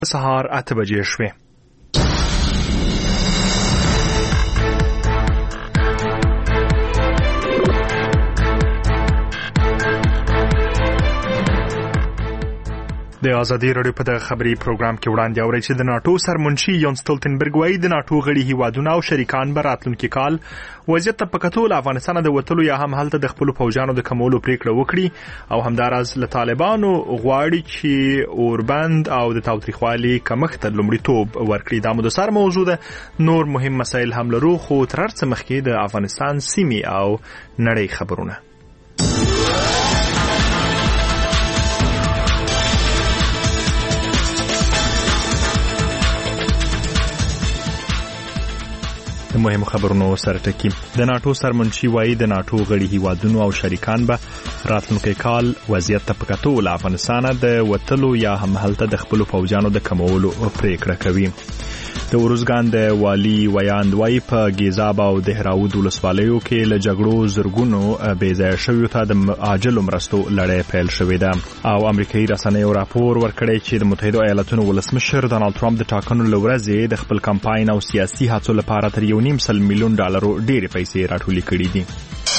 سهار 8 بجې شوې. د ازادي راډیو په دغه خبري پروګرام کې وړاندې اورئ چې د ناتو سرمنشي یون ستولتنبرګ وایي د ناتو غړي هیوادونه او شریکان به راتلونکي کال وضعیت ته په کتو له افغانستان د وتلو یا هم هلته د خپلو پوځیانو د کمولو پریکړه وکړي او همداراز له طالبانو غواړي چې اوربند او د تاوتریخوالي کمښت ته لومړیتوب ورکړي. دا مو د سر موضوع ده. نور مهم مسایل هم لرو خو تر هر څه مخکې د افغانستان سیمې او نړۍ خبرونه. د مهم خبرونو سره ټکی. د ناتو سرمنشي وایي د ناتو غړي هیوادونو او شریکان به راتلونکي کال وضعیت ته په کتو له افغانستان د وتلو یا هم هلته د خپلو پوځیانو د کمولو پریکړه کوي. د ورزګان د والی ویاند وایي په ګیزاب او دهراود ولسوالیو کې له جګړو زرګونو بې ځایه شویو ته د عاجلو مرستو لړۍ پیل شوې ده او امریکایي رسنیو راپور ورکړی چې د متحده ایالاتونو ولسمشر ډانلډ ټرمپ د ټاکنو له ورځې د خپل کمپاین او سیاسي هڅو لپاره تر $1.5 میلیون ډېرې پیسې راټولې کړې دي.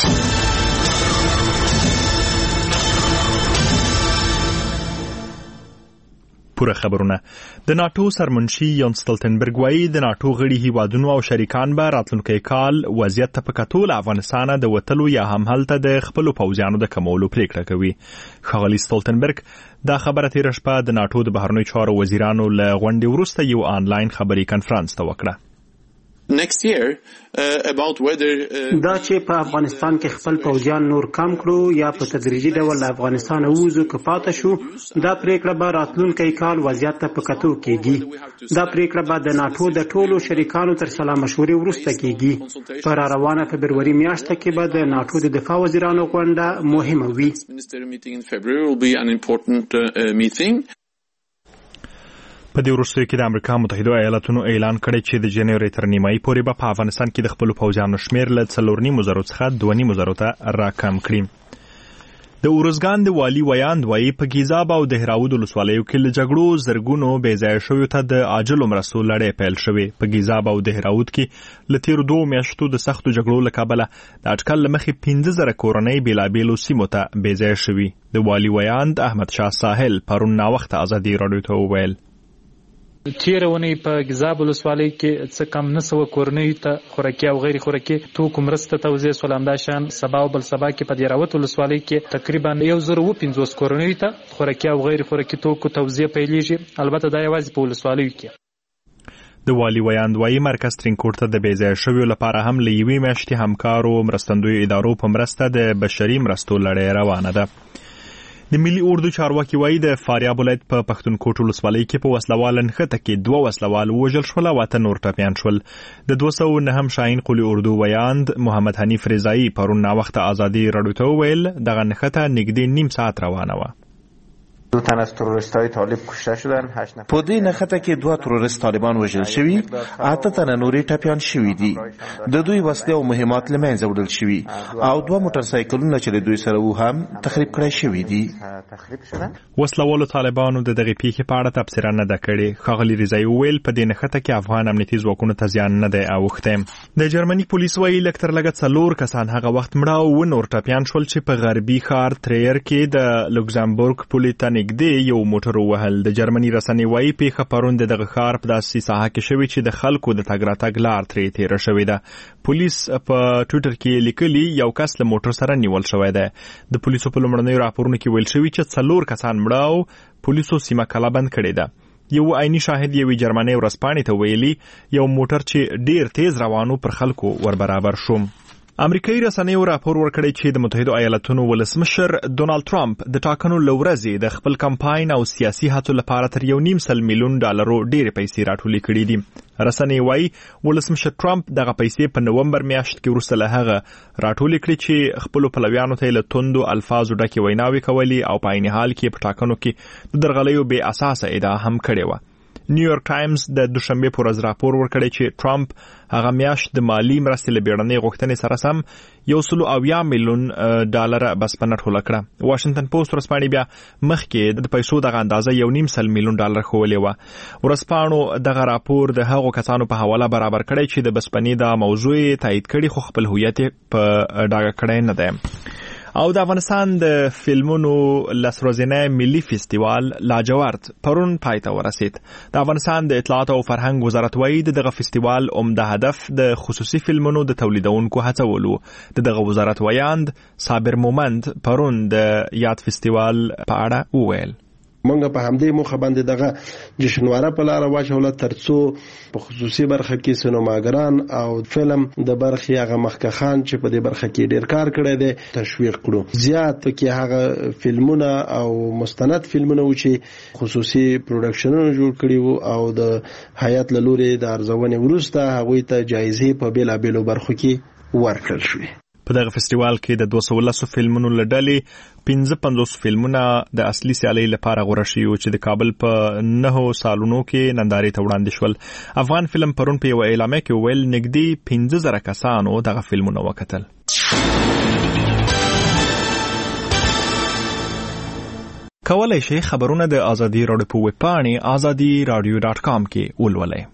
پوره خبرونه. د ناتو سرمنشي یون ستولتنبرګ وایي د ناتو غړي هیوادونو او شریکان به راتلونکي کال وضعیت ته په کتو له افغانستان د وتلو یا هم هلته د خپلو پوځیانو د کمولو پریکړه کوي. ښاغلي ستولتنبرګ دا خبره تېره شپه د ناتو د بهرنیو چارو وزیرانو له غونډې وروسته یو آنلاین خبري کنفرانس ته وکړه. دا چې په افغانستان کې خپل پوځیان نور کم کړو یا په تدریجي ډول له افغانستان ووځو که پاتې شو، دا پریکړه به راتلونکی کال وضعیت ته په کتو کېږي. دا پریکړه به د ناتو د ټولو شریکانو تر سلا مشورې وروسته کېږي. په راروانه فبروري میاشت کې به د ناتو د دفاع وزیرانو غونډه مهمه وي. په دې وروستیو کې د امریکا متحده ایالاتونو اعلان کړی چې د جنوري تر نیمایي پورې به په افغانستان کې د خپلو پوځیانو شمېر له 4.5 څخه 2.5 ته راکم کړي. د ورزګان د والی ویاند وایي په ګیزاب او دهراود ولسوالیو کې له جګړو زرګونو بې ځایه شویو ته د عاجلو مرستو لړۍ پیل شوې. په ګیزاب او دهراود کې له تېرو 2 میاشتو د سختو جګړو له کبله د اټکل له مخې 15,000 کورنۍ بېلابېلو سیمو ته بې ځایه شوي. د والی ویاند احمد شاه ساحل پرون ناوخته ازادي راډیو ته وویل تیره ونې په ګیزاب ولسوالۍ کې څه کم 900 کورنیو ته خوراکي او غیر خوراکي توکو مرسته توزیع شول. همداشان سبا او بل سبا کې په دهراود ولسوالۍ کې تقریبا 150 کورنیو ته خوراکي او غیر خوراکي توکو توزیع پیلېږي. البته دا یوازې په ولسوالیو کې. د والی ویاند وایي مرکز ترینکوټ ته د بې ځایه شویو لپاره هم له یوې میاشتې همکارو مرستندویو ادارو په مرسته د بشري مرستو لړۍ روانه ده. د ملي اردو چارواکي وایي د فاریاب ولایت په پښتونخوا ولسوالۍ کې په وسلواله نښته کې 2 وسلوال ووژل شول او 8 نور ټپیان شول. د 209 شاهین قولي اردو ویاند محمد حنیف رضایی پرون ناوخته ازادي راډیو ته وویل دغه نښته نږدې نیم ساعت روانه وه. 2 تن از تروریستای طالب کشته شدن. 8 نفر په دې نښته کې 2 تروریست طالبان وژل شوي، 8 تن نورې ټپیان شوي دي. د دوی وسلې او مهمات له منځه وړل شوي او 2 موټرسایکلونه چې له دوی سره وو هم تخریب کړای شوي دي. وسلوالو طالبانو د دغه پیښې په اړه تبصره نه ده کړې. ښاغلي رضایی وویل په دې نښته کې افغان امنیتي ځواکونو ته زیان نه دی اوښتی. د جرمني پولیس وایي لږ تر لږه 4 کسان هغه وخت مړه او نور ټپیان شول چې په غربي ښار تریر کې د لوکزامبورګ پولې ته نږدې یو موټر ووهل. د جرمني رسنۍ وایي پیښه پرون د دغه ښار په داسې ساحه کې شوې چې د خلکو د تګ راتګ لار ترې تېره شوې ده. پولیس په ټویټر کې لیکلي یو کس له موټر سره نیول شوی دی. د پولیسو په لومړنیو راپورونو کې ویل شوي چې 4 کسان مړه او پولیسو سیمه کلا بند کړې ده. یو عیني شاهد یوې جرمنۍ ورځپاڼې ته ویلي یو موټر چې ډیر تیز روانو پر خلکو ور برابر شو. امریکایي رسنیو راپور ورکړی چې د متحده ایالاتونو ولسمشر ډانلډ ټرمپ د ټاکنو له ورځې د خپل کمپاین او سیاسي هڅو لپاره تر $1.5 میلیون ډېرې پیسې راټولې کړې دي. رسنۍ وایي ولسمشر ټرمپ دغه پیسې په نومبر میاشت کې وروسته له هغه راټولې کړې چې خپلو پلویانو ته له توندو الفاظو ډکې ویناوې کولې او په عین حال کې په ټاکنو کې د درغلیو بې اساسه ادعا هم کړې وه. نیویورک ټایمز د دوشنبه پر ورځ راپور ورکړی چې ټرمپ هغه میاشت د مالی مرستې لبیړنې غوښتنې سره سم $170 میلیون بسپنه ټوله کړه. واشنگټن پوسټ ورځپاڼې بیا مخکې د پیسو دغه اندازه $1.5 میلیون ښوولې وه. ورځپاڼو دغه راپور د هغو کسانو په حواله برابر کړی چې د بسپنې د موضوع تایید کړي خو خپل هویت په ډاګه کړی نه دی. او د افغانستان د فلمونو لسورځنی ملي فستیوال لاجورد پرون پای ته ورسید. د افغانستان د اطلاعات او فرهنګ وزارت وایي دغه فستیوال عمده هدف د خصوصي فلمونو د تولیدونکو هڅول. دغه وزارت وایاند صابر مومند پرون د یاد فستیوال په اړه وویل. منګه په همدې مخه باندې دغه جشنواره په لار واچوله ترڅو په خصوصي برخه کې سینماګران او فلم د برخې هغه مخکخان چې په دې برخه کې ډیر کار کړی دی تشویق کړو. زیات کې هغه فلمونه او مستند فلمونه و چې خصوصي پروډکشنونه جوړ کړي وو او د هیئت له لوري د ارزونې وروسته هغوی ته جایزې په بیلابیلو برخو کې ورکړل شوې. په دغه فستیوال کې د 210 فلمونو له ډلې 55 فلمونه د اصلي سیالۍ لپاره غوړه شوي چې د کابل په 9 سالونو کې نندارې ته وړاندې شول. افغان فلم پرون په یو اعلامیه کې ویل نږدې 15,000 کسانو دغه فلمونه وکتل. کولای شئ خبرونه د ازادي راډیو په ویب پاڼې azadi.radio.com کې ولولئ.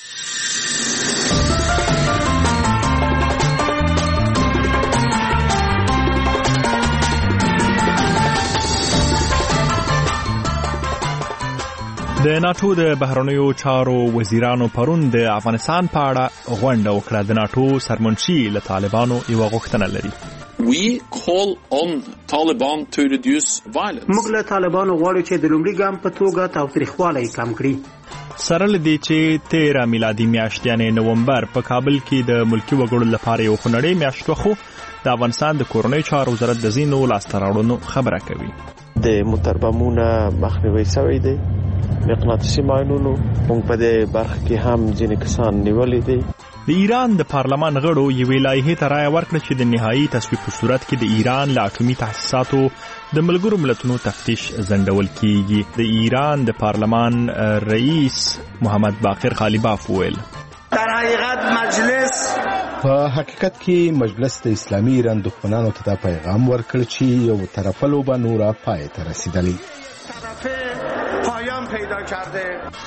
د ناتو د بهرنیو چارو وزیرانو پرون د افغانستان په اړه غونډه وکړه. د ناتو سرمنشي له طالبانو یو غوښتنه لري. We call on Taliban to reduce violence. موږ له طالبانو غواړو چې د لومړي ګام په توګه تاوتریخوالی کم کړي. سره لدی چې 13 میلادي میاشت یعنی نومبر په کابل کې د ملکی وګړو لپاره یو خنړې میاشت وخو د افغانستان د کورنۍ چارو وزارت د زینو لاستراړونو خبره کوي. د متربمونه مخنیوي شوی دی. مقناطیسي ماینونو موږ په دې برخه کې هم ځینې کسان نیولې دي. د ایران د پارلمان غړو یوې لایحې ته رایه ورکړه چې د نهایي تصویب په صورت کې د ایران له اټومي تاسیساتو د ملګرو ملتونو تفتیش ځنډول کیږي. د ایران د پارلمان رئیس محمد باقر غالیباف ویل در حقیقت مجلس په حقیقت کې مجلس د اسلامي ایران دښمنانو ته دا پیغام ورکړ چې یو طرفه لوبه نوره پای ته رسیدلی. پایان پیدا کرده.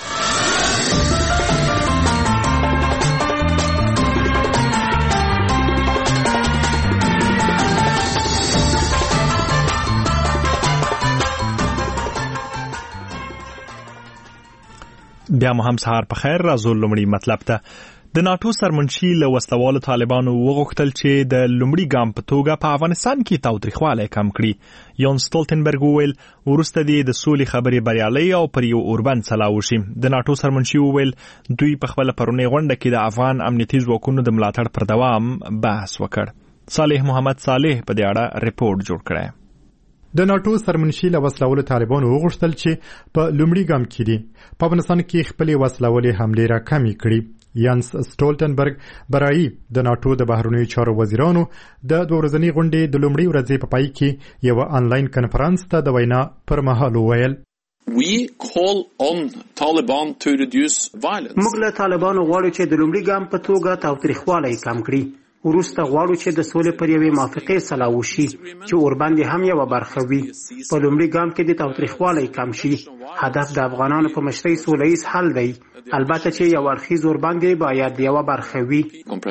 بیا مو هم سهار په خیر. راځو لومړی مطلب ته. د ناتو سرمنشي له وسلوالو طالبانو وغوښتل چې د لومړي ګام په توګه په افغانستان کې تاوتریخوالی کم کړي. یون سټولټنبرګ وویل وروسته د سولې خبرې بریالۍ او پر یو اوربند سلا وشي. د ناتو سرمنشي وویل دوی په خپل پرونی غونډه کې د افغان امنیتي ځواکونو د ملاتړ پر دوام بحث وکړ. صالح محمد صالح په دې اړه ریپورت جوړ کړی. د ناتو سرمنشي له وسلوالو طالبانو وغوښتل چې په لومړي ګام کې دي په افغانستان کې خپل وسلوالې حملې را کمې کړي. یانس سټولټنبرګ برای د ناتو د بهرنیو چارو وزیرانو د 2 ورځنۍ غونډې د لومړۍ ورځې په پای کې یو آنلاین کنفرانس ته د وینا پر مهال وویل We call on Taliban to reduce violence. موږ له طالبانو غواړو چې د لومړي ګام په توګه تاوتریخوالی کم کړي. وروسته غواړو چې د سولې پر یوې موافقې سلا وشي چې اوربند هم یو برخه وي. په لومړي ګام کې د تاوتریخوالی کم شي. هدف د افغانانو په مشرۍ سولیز حل دی. البته چې یو اړخیز اوربند باید یو برخه وي.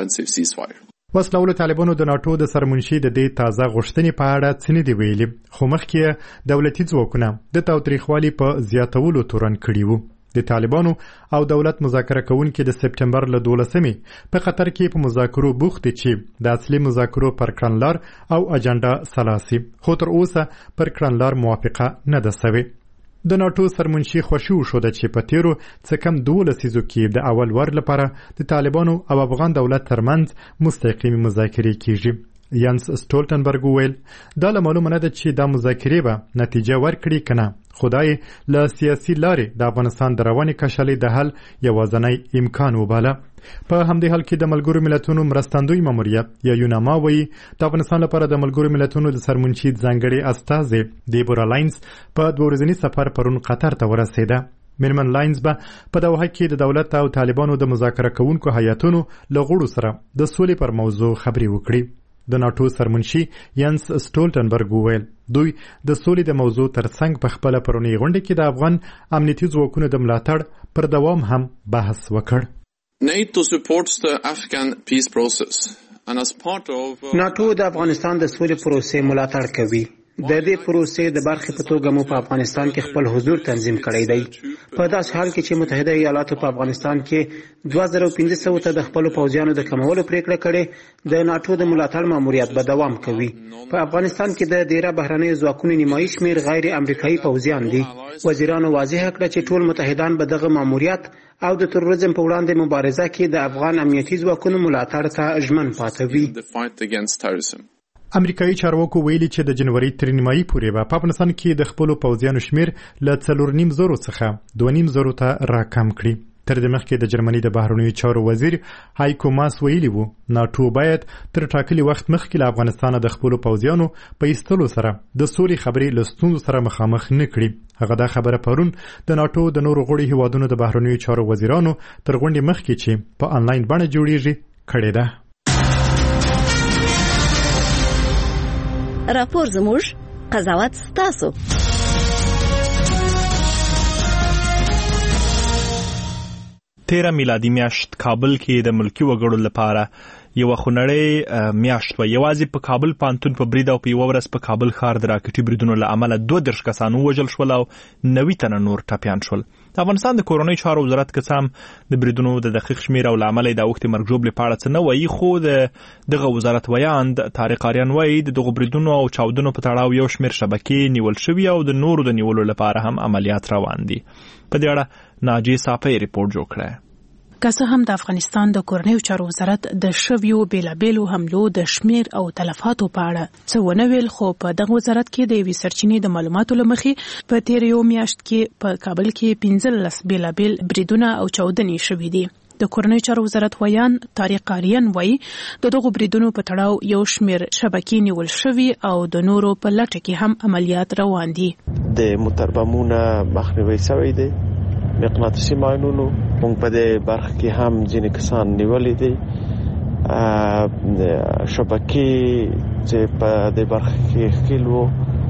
وسلوالو طالبانو د ناتو د سرمنشي د دې تازه غوښتنې په اړه څه نه دی ویلي، خو مخکې دولتي ځواکونه د تاوتریخوالي په زیاتولو تورن کړي وو. د طالبانو او دولت مذاکره کوونکي د سپټمبر له 12مې په قطر کې په مذاکرو بوخت چې د اصلي مذاکرو پر کړنلار او اجنډا سلاسي، خو تر اوسه پر کړنلار موافقه نه ده شوې. د ناتو سرمنشي خوشو شو چې په تیرو څه کم 12 لسیزو کې د اول ور لپاره د طالبانو او افغان دولت ترمنځ مستقیمي مذاکرې کیږي. یانس سټولټنبرګ ویل دا معلومه نه ده چې دا مذاکرې به نتیجه ورکړي کنه، خدای له سیاسي لارې د افغانستان د رواني کشلې د حل یوازینی امکان وباله. په همدې حال کې د ملګرو ملتونو مرستندوی ماموریت یا یوناما وایي د افغانستان لپاره د ملګرو ملتونو د سرمنشي ځانګړي استازي دیبورا لاینز په 2 ورځني سفر پرون قطر ته ورسېده. میرمن لاینز به په دوحه کې د دولت او طالبانو د مذاکره کوونکو هیئتونو له غړو سره د سولې پر موضوع خبرې وکړي. د ناټو سرمنشي ینس سټولټنبرګ وویل دوی د سولې د موضوع ترڅنګ په خپله پرونی غونډه کې د افغان امنیتي ځواکونو د ملاتړ پر دوام هم بحث وکړ. NATO supports the Afghan peace process and as part of ناټو د افغانستان د سولې پروسې ملاتړ کوي. د دې پروسې د برخې په توګه مو په افغانستان کې خپل حضور تنظیم کړی دی. په داسې حال کې چې متحده ایالاتو په افغانستان کې 2500 ته د خپل پوځیانو د کمولو پریکړه کړې، د ناټو د ملاتړ ماموریت به دوام کوي. په افغانستان کې د ډیره بهرنیو ځواکونو نیمایي شمېر غیر امریکایي پوځیان دي. وزیرانو واضح کړه چې ټول متحدان به دغه ماموریت او د تروریزم په وړاندې مبارزه کې د افغان امنیتي ځواکونو ملاتړ ته ژمن پاتې وي. امریکایي چارواکو ویلي چې د جنوري تر نیمایي پورې به په افغانستان کې د خپلو پوځیانو شمېر له 4.5 څخه 2.5 ته راکم کړي. تر دې مخکې د جرمني د بهرنیو چارو وزیر هایکو ماس ویلي وو ناټو باید تر ټاکلي وخت مخکې له افغانستانه د خپلو پوځیانو په ایستلو سره د سولې خبرې له ستونزو سره مخامخ نه کړي. هغه دا خبره پرون د ناټو د نورو غړو هیوادونو د بهرنیو چارو وزیرانو تر غونډې مخکې چې په آنلاین بڼه جوړیږي کړې ده. راپور زموږ قضاوت ستاسو. تیره میلادي میاشت کابل کې د ملکی وګړو لپاره یو خونړی میاشت و. یوازې په کابل پانتون په برید او په یو ورځ په کابل ښار د راکټي بریدونو له امله 32 کسان ووژل شول او 90 تنه نور ټپیان شول. د افغانستان د کورنۍ چارو وزارت که څه هم د بریدونو د دقیق شمیر او له امله د اوښتې مرګ ژوبلې په اړه څه نه وایي، خو دغه وزارت ویاند طارق آریان وایي د دغو بریدونو او چاودنو په تړاو یو شمیر شبکې نیول شوي او د نورو د نیولو لپاره هم عملیات روان دي. په دې اړه ناجیه صافی ریپورت جوړ کړی. که څه هم د افغانستان د کورنیو چارو وزارت د شویو بیلابیلو حملو د شمیر او تلفاتو په اړه څه ونه ویل، خو په دغه وزارت کې د یوې سرچینې د معلوماتو له مخې په تیر یو میاشت کې په کابل کې 15 بیلابیل بریدونه او چاودنې شوې دي. د کورنیو چارو وزارت ویان طارق آریان وایي د دغو بریدونو په تړاو یو شمیر شبکې نیول شوي او د نورو په لټه کې هم عملیات روان دي. د موټربمونه مخنیوي شوی دی، مقناطیسي ماینونو موږ په دې برخه کې هم ځینې کسان نیولې دي. شبکې چې په دې برخه کې ښکیل وو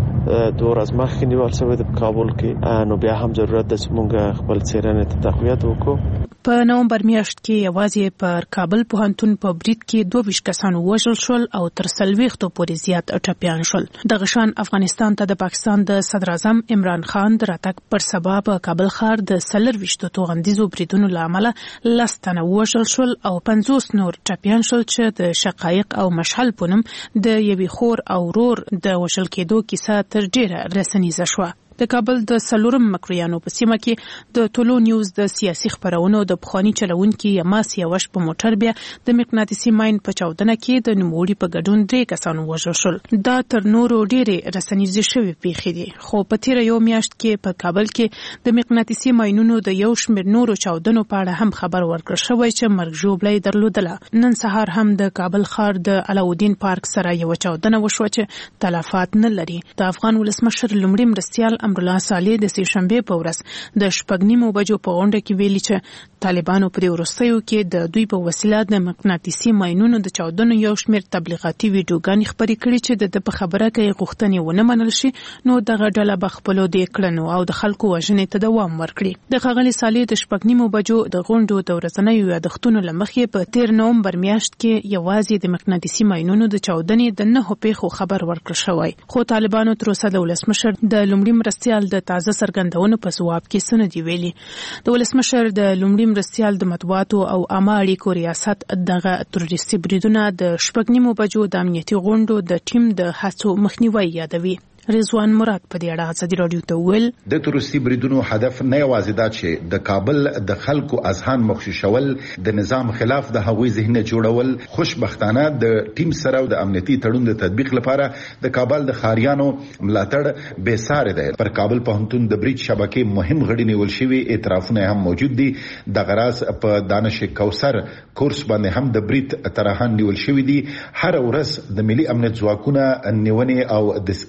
2 ورځې مخکې نیول شوی د کابل کې، نو بیا هم ضرورت ده چې موږ خپل څېړنې ته تقویت وکړو. په نومبر میاشت کې یوازې پر کابل پوهنتون په برید کې 22 کسان وژل شول او تر 40 پورې زیات ټپیان شول. دغه شان افغانستان ته د پاکستان د صدر اعظم عمران خان د راتګ پر سبب په کابل ښار د 24 توغندیزو بریدونو له امله 10 تنه وژل شول او 50 نور ټپیان شول چې د شقایق او مشعل په نوم د یوې خور او ورور د وژل کېدو کیسه تر ډیره رسنیزه شوه. د کابل د سلورم مکرویانو په سیمه کې د ټولو نیوز د سیاسي خبرونو د پخوانی چلوونکي یماس یوش په موټر بیا د مقناطیسي ماین په چاودنه کې د نوموړي په ګډون 3 کسان وژل شول. دا تر نورو ډېرې رسنیزې شوې پیښې دي، خو په تیر یو میاشت کې په کابل کې د مقناطیسي ماینونو د یو شمېر نورو چاودنو په اړه هم خبر ورکړل شوی چې مرګ ژوبلې درلودله. نن سهار هم د کابل ښار د علاودین پارک سره یو چاودنه وشوه چې تلفات نه لري. د افغان ولسمشر لومړي مرستیال امرالله صالح د سې شنبه په ورځ د 9:30 بجو په غونډه کې ویلي چې طالبانو په وروستیو کې د دوی په وسیله د مقناطیسي ماینونو د چاودنو یو شمېر تبلیغاتي ویډیوګانې خپرې کړې چې د په خبره کې غوښتنې ونه منل شي، نو دغه ډله به خپلو د کړنو او د خلکو وژنې ته دوام ورکړي. د ښاغلي صالح د 9:30 بجو د غونډو د ورځنیو یادښتونو له مخې په تیر نومبر میاشت کې یوازې د مقناطیسي ماینونو د چاودنې د 9 پیښو خبر ورکړل شوی، خو طالبانو تر اوسه د ولسمشر د لومړي مرستیال د تازه څرګندونو په ځواب کې څه نه دي ویلي. د ولسمشر د لومړي مرستیال د مطبوعاتو او عامه اړیکو ریاست دغه تروریستي بریدونه د 9:30 بجو د امنیتي غونډو د ټیم د هڅو مخنیوي یادوي. رضوان مراد په دې اړه ازادي راډیو ته ویل د تروریستي بریدونو هدف نه یوازې دا چې د کابل د خلکو اذهان مخششول، د نظام خلاف د هغوی ذهن جوړول، خوشبختانه د ټیم سره او د امنیتي تړون د تطبیق لپاره د کابل د خاریانو ملاتړ بے ساري دی. پر کابل پوهنتون د برید شبکې مهم غړي نیول شوي، اعترافونه هم موجود دي. د غراس په دانش کوثر کورس باندې هم د برید طرحان نیول شوي دي. هر ورځ د ملي امنیت ځواکونه نیونې او دستګیري لري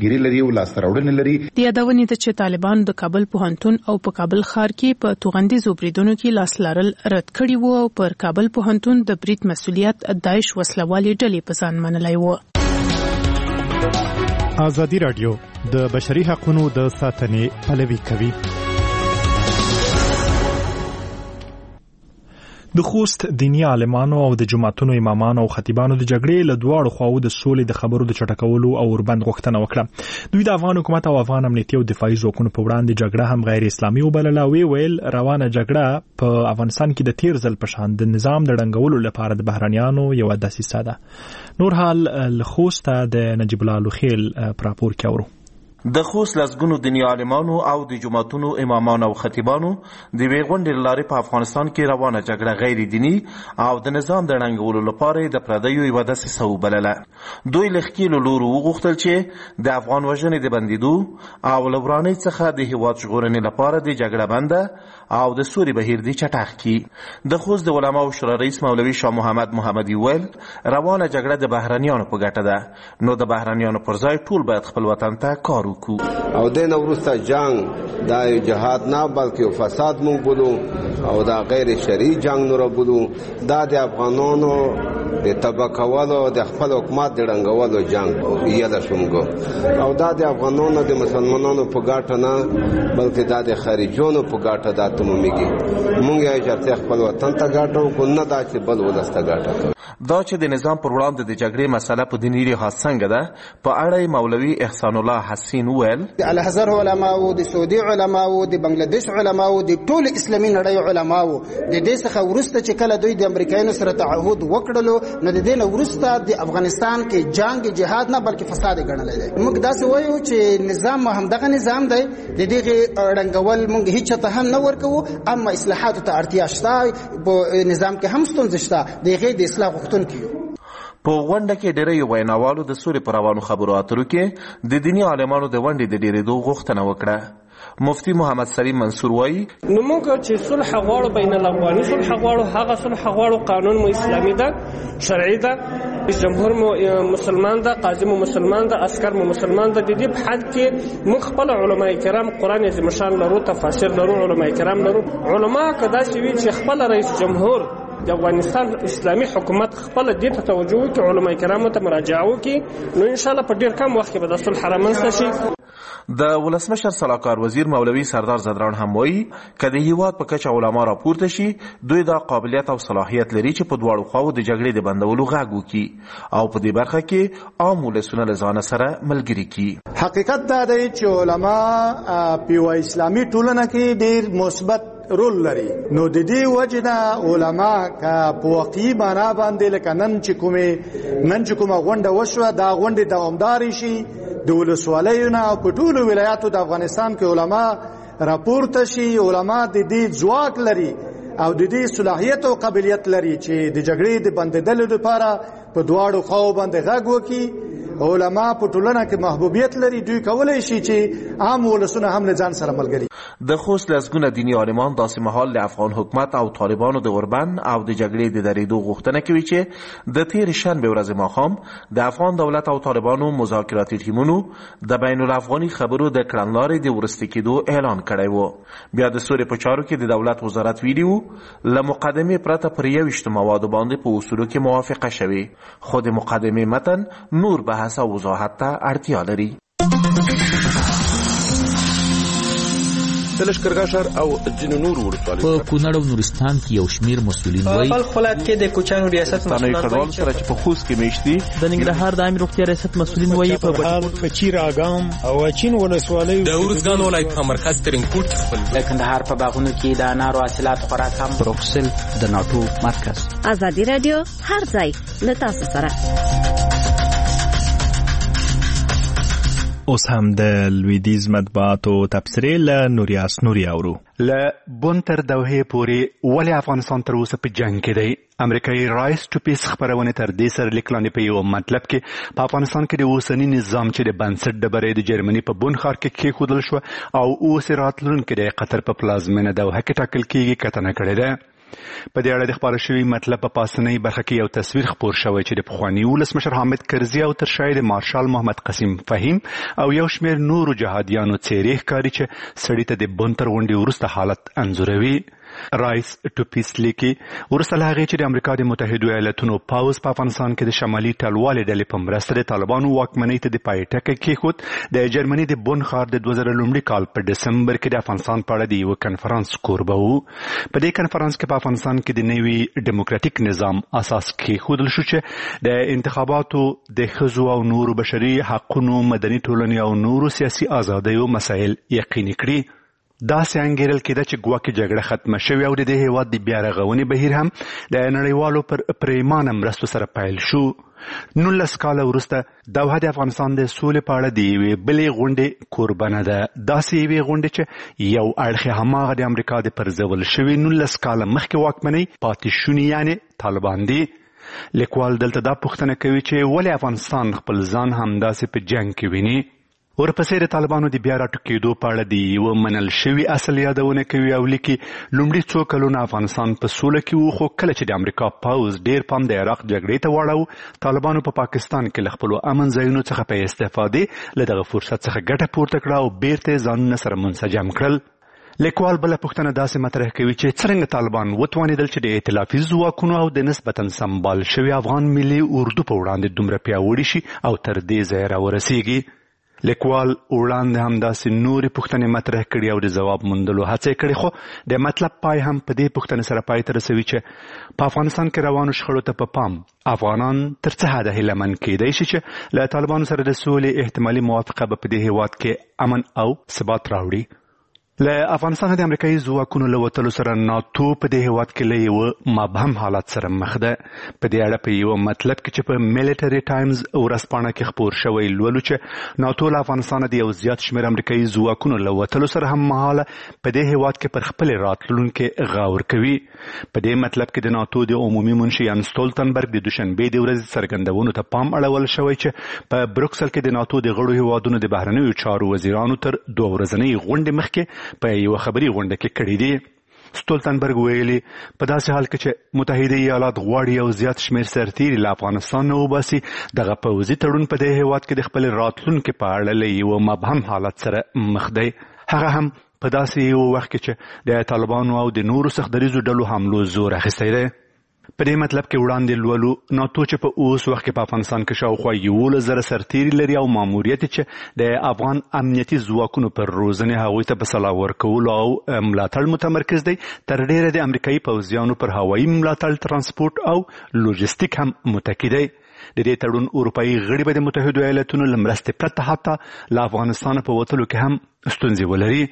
نړیو لاسته راوړنې لري. د یادونې ده چې طالبان د کابل پوهنتون او په کابل ښار کې په توغندیزو بریدونو کې لاس لرل رد کړي وو او پر کابل پوهنتون د برید مسؤلیت داعش وسلوالې ډلې په ځان منلی و. ازادي راډیو د بشري حقوقو د ساتنې پلوي کوي. د خوست دینی عالمانو او د جماعتونو امامانو او خطیبانو د جګړې له دواړو خواو د سولې د خبرو د چټکولو او اوربند غوښتنه وکړه. دوی د افغان حکومت او افغان امنیتي او دفاعي ځواکونو په وړاندې جګړه هم غیر اسلامي وبلله. ویل روانه جګړه په افغانستان کې د تیر ځل په شان د نظام د ړنګولو لپاره د بهرانيانو یو دسیسه ده. نور حال له خوسته د نجیب الله لوخیل پر راپور کې اورو. د خوست لسګونو دینی عالمانو او د جماعتونو امامانو او خطیبانو د وی غونډې لارې په افغانستان کې روانه جګړه غیر دینی او د نظام د ړنګولو لپاره د پردیو یو دسیسه وبلله. دوی لخکیلو لورو وغوښتل چې د افغان وژنې د بندیدو او لورانۍ څخه د هیواد ژغورنې لپاره د جګړه بنده او د سوري بهیر دی چټاق کی. د خوست د علماء شورا رئیس مولوي شاه محمد محمدي ویل روانه جګړه د بهرانيانو په ګټه ده، نو د بهرانيانو پر ځای ټول باید خپل وطن ته کار او دین ورسته جنگ دا جهاد نه بلکې فساد مونږ بولو او دا غیر شرعي جنگ نه بولو. دا د افغانانو د تبکولو د خپل حکومت د رنګولو جنگ یاده شومګو او دا د افغانانو د مسلمانانو په ګټه نه بلکې دا د خارجونو په ګټه ده. ته مونږ یې چې خپل وطن ته ګټو کو نه دا چې بل ولسته ګټه. دا چې د نظام پر وړاندې د جګړې مسله په دیني لحاظ څنګه ده په اړه مولوي احسان الله حسین ویل الازهر علماء او د سعودي علماء او د بنگلاديش علماء او د ټول اسلامي نړۍ علماء د دې څخه ورسته چې کله دوی د امریکایانو سره تعهد وکړلو نو د دې نه ورسته د افغانستان کې جنگ جهاد نه بلکې فساد ګڼل دي. موږ داسې وایو چې نظام همدغه نظام دی د دې رنګول موږ هیڅ ته هم نه ورکو، اما اصلاحات ته اړتیا شته په نظام کې هم ستونزې شته د غیر د اصلاح غوښتونکو. په غونډه کې ډېری ویناوالو د سوري پر روانو خبرو اترو کې د دینی عالمانو د ونډې د ډېرېدو غوښتنه وکړه. مفتی محمد سلیم منصور وایي نو موږ چې صلح غواړو بین الافغاني صلح غواړو، هغه صلح غواړو قانون مو اسلامي ده، شرعي ده، جمهور مو مسلمان ده، قاضي مو مسلمان ده، عسكر مو مسلمان ده. د دې په حد کې موږ خپل علما کرام قران عظیم شان لرو، تفاسیر لرو، علما کرام لرو. علما کدا چې وی چې خپل رئیس جمهور د افغانستان اسلامي حکومت خپل دې ته توجه وکړي، علما کرامو ته مراجعه وکړي، نو ان شاء الله په ډیر کم وخت کې به د صلح رامنځته شي. د ولسمشر سلاکار وزیر مولوي سردار زدران هم وایي که د هیواد په کچه علما راپورته شي دوی دا قابلیت او صلاحیت لري چې په دواړو خواو د جګړې د بندولو غږ وکړي او په دې برخه کې عام ولسونه له ځانه سره ملګري کړي. حقیقت دا دی چې علما په اسلامي ټولنه کې ډیر مثبت رول لري. نو د دې وجنه علما کا په واقعي معنا باندې لکه نن چې کومه غونډه وشوه دا غونډه دوامدار شي، د ولسوالیو نه په ټولو ولایاتو د افغانستان کې علما راپورته شي. علما د دې ځواک لري او د دې صلاحیت او قابلیت لري چې د جګړې د بندیدلو لپاره په دواړو خواو باندې غږ وکړي. علما په ټولنه کې محبوبیت لري، دوی کولای شي چې عام ولسونه هم له ځان سره ملګري. د خوست لسګونه دینی عالمان داسې مهال له افغان حکومت او طالبانو د اوربند او د جګړې د درېدو غوښتنه کوي چې د تیر شنبه ورځ ماښام د افغان دولت او طالبانو مذاکراتي ټیمونو د بین الافغاني خبرو د کړنلارې د ورستي کېدو اعلان کړی و. بیا د سوري په چارو کې د دولت وزارت ویلي و له مقدمې پرته پر 21 موادو باندې په اصولو کې موافقه شوې، خو د مقدمې متن نور بحث او وضاحت ته اړتیا لري. د لښکرګاه ښار او ځینو نورو ولسوالیو په کونړ او نورستان کې یو شمیر مسؤلین وایي په خپل ولایت کې د کوچانو ریاست مسؤلین وایي سره چې په خوست کې میشتي د ننګرهار د عامه روغتیا ریاست مسؤلین وایي په بچیر اګام او اچین ولسوالیو د ورزګان ولایت په مرکز ترنګپورت خپل د کندهار په باغونو کې د انارو حاصلات خوراک هم بروکسل د ناټو مرکز. ازادي رادیو هر ځای له تاسو سره. اوس هم د لویدیز مطبوعاتو تبصرې له نوریاس نوري اورو. له بن تر دوحې پورې ولې افغانستان تر اوسه په جنگ کې دی؟ امریکایي رایس ټو پیس خپرونې تر دې سره لیک لاندې په یو مطلب کې په افغانستان کې د اوسني نظام چې د بنسټ ډبرې د جرمني په بن ښار کې کېښودل شوه او اوس راتلونکي د قطر په پلازمینه دوحه کې ټاکل کېږي کتنه کړې ده. په دې اړه د خبرو شوی مطلب په پاسنۍ برخه کې یو تصویر خپور شوی چې د پخوانی ولسمشر حامد کرزي او تر شاید مارشال محمد قسیم فهیم او یو شمېر نورو جهادیانو څېرې ښکاري چې سړي ته د بنتر غونډې وروسته حالت انځوروي. رایس ټو پیس لیکي وروسته له هغې چې د امریکا د متحدو ایالتونو پوځ په افغانستان کې د شمالي ټلوالې ډلې په مرسته د طالبانو واکمنۍ ته د پای ټکی کېښود، د جرمني د بون ښار د 2000 کال په ډسمبر کې د افغانستان په اړه د یوه کنفرانس کوربه و. په دې کنفرانس کې په افغانستان کې د نوي ډیموکراتیک نظام اساس کېښودل شو چې د انتخاباتو د ښځو او نورو بشري حقونو، مدني ټولنې او نورو سیاسي ازادیو مسایل یقیني کړي. داسې انګیرل کېده چې ګواکې جګړه ختمه شوې او د دې هېواد د بیا رغونې بهیر هم د نړیوالو پر پریمانه مرستو سره پیل شو. 19 کاله وروسته دوحه د افغانستان د سولې په اړه د یوې بلې غونډې کوربنه ده. داسې یوې غونډې چې یو اړخ هماغه د امریکا د پرځول شوي 19 کاله مخکې واکمنۍ پاتې شوني یعنې طالبان دي. لیکوال دلته دا پوښتنه کوي چې ولې افغانستان خپل ځان همداسې په جنګ کې ویني. ورپسې د طالبانو د بیا راټوکېدو په اړه د یوه منل شوي اصل یادونه کوي او لیکي لومړي څو کلونه افغانستان په سوله کې و، خو کله چې د امریکا پوځ ډېر پام د عراق جګړې ته واړو، طالبانو په پاکستان کې له خپلو امن ځایونو څخه په استفادې له دغه فرصت څخه ګټه پورته کړه او بیرته ځانونه سره منسجم کړل. لیکوال بله پوښتنه داسې مطرح کوي چې څرنګه طالبان وتوانېدل چې د ائتلافي ځواکونو او د نسبتا سمبال شوي افغان ملي اردو په وړاندې دومره پیاوړي شي او تر دې ځایه راورسېږي. لیکوال وړاندې هم داسې نورې پوښتنې مطرح کړي او د ځواب موندلو هڅې کړي، خو د مطلب پای هم په دې پوښتنې سره پای ته رسوي چې په افغانستان کې روانو شخړو ته په پام افغانان تر څه حده هیلهمن کېدی شي چې له طالبانو سره د سولې احتمالي موافقه به په دې هېواد کې امن او ثبات راوړي. له افغانستانه د امریکایي ځواکونو له وتلو سره ناتو په دې هېواد کې له یوه مبهم حالت سره مخ ده. په دې اړه په یوه مطلب کې چې په میلیټري ټایمز ورځپاڼه کې خپور شوی لولو چې ناتو له افغانستانه د یو زیات شمېر امریکایي ځواکونو له وتلو سره هم مهاله په دې هېواد کې پر خپلې راتلونکې غور کوي. په دې مطلب کې د ناتو د عمومي منشي یان ستولتنبرګ د دوشنبې د ورځې څرګندونو ته پام اړول شوی چې په بروکسل کې د ناتو د غړو هېوادونو د بهرنیو چارو وزیرانو تر 2 ورځنۍ غونډې مخکې په یوه خبري غونډه کې کړي دي. ستولتنبرګ ویلي په داسې حال کې چې متحده ایالات غواړي یو زیات شمېر سرتیري له افغانستان نه وباسي، دغه پوځي تړون په دې هېواد کې د خپل راتلونکي په اړه له یوه مبهم حالت سره مخ دی. هغه هم په داسې یو وخت کې چې د طالبانو او د نورو سختدریزو ډلو حملو زور اخیستی دی. په دې مطلب کې وړاندې لولو ناتو چې په اوس وخت کې په افغانستان کې شاوخوا 11,000 سرتیري لري او ماموریت چې د افغان امنیتي ځواکونو پر روزنې هغوی ته په سلاح ورکولو او ملاتړ متمرکز دی، تر ډېره د امریکایي پوځیانو پر هوایي ملاتړ، ترانسپورټ او لوجستیک هم متکي دی. د دې تړون اروپایي غړي به د متحدو ایالتونو له مرستې پرته حتی له افغانستانه په وتلو کې هم ستونزې ولري.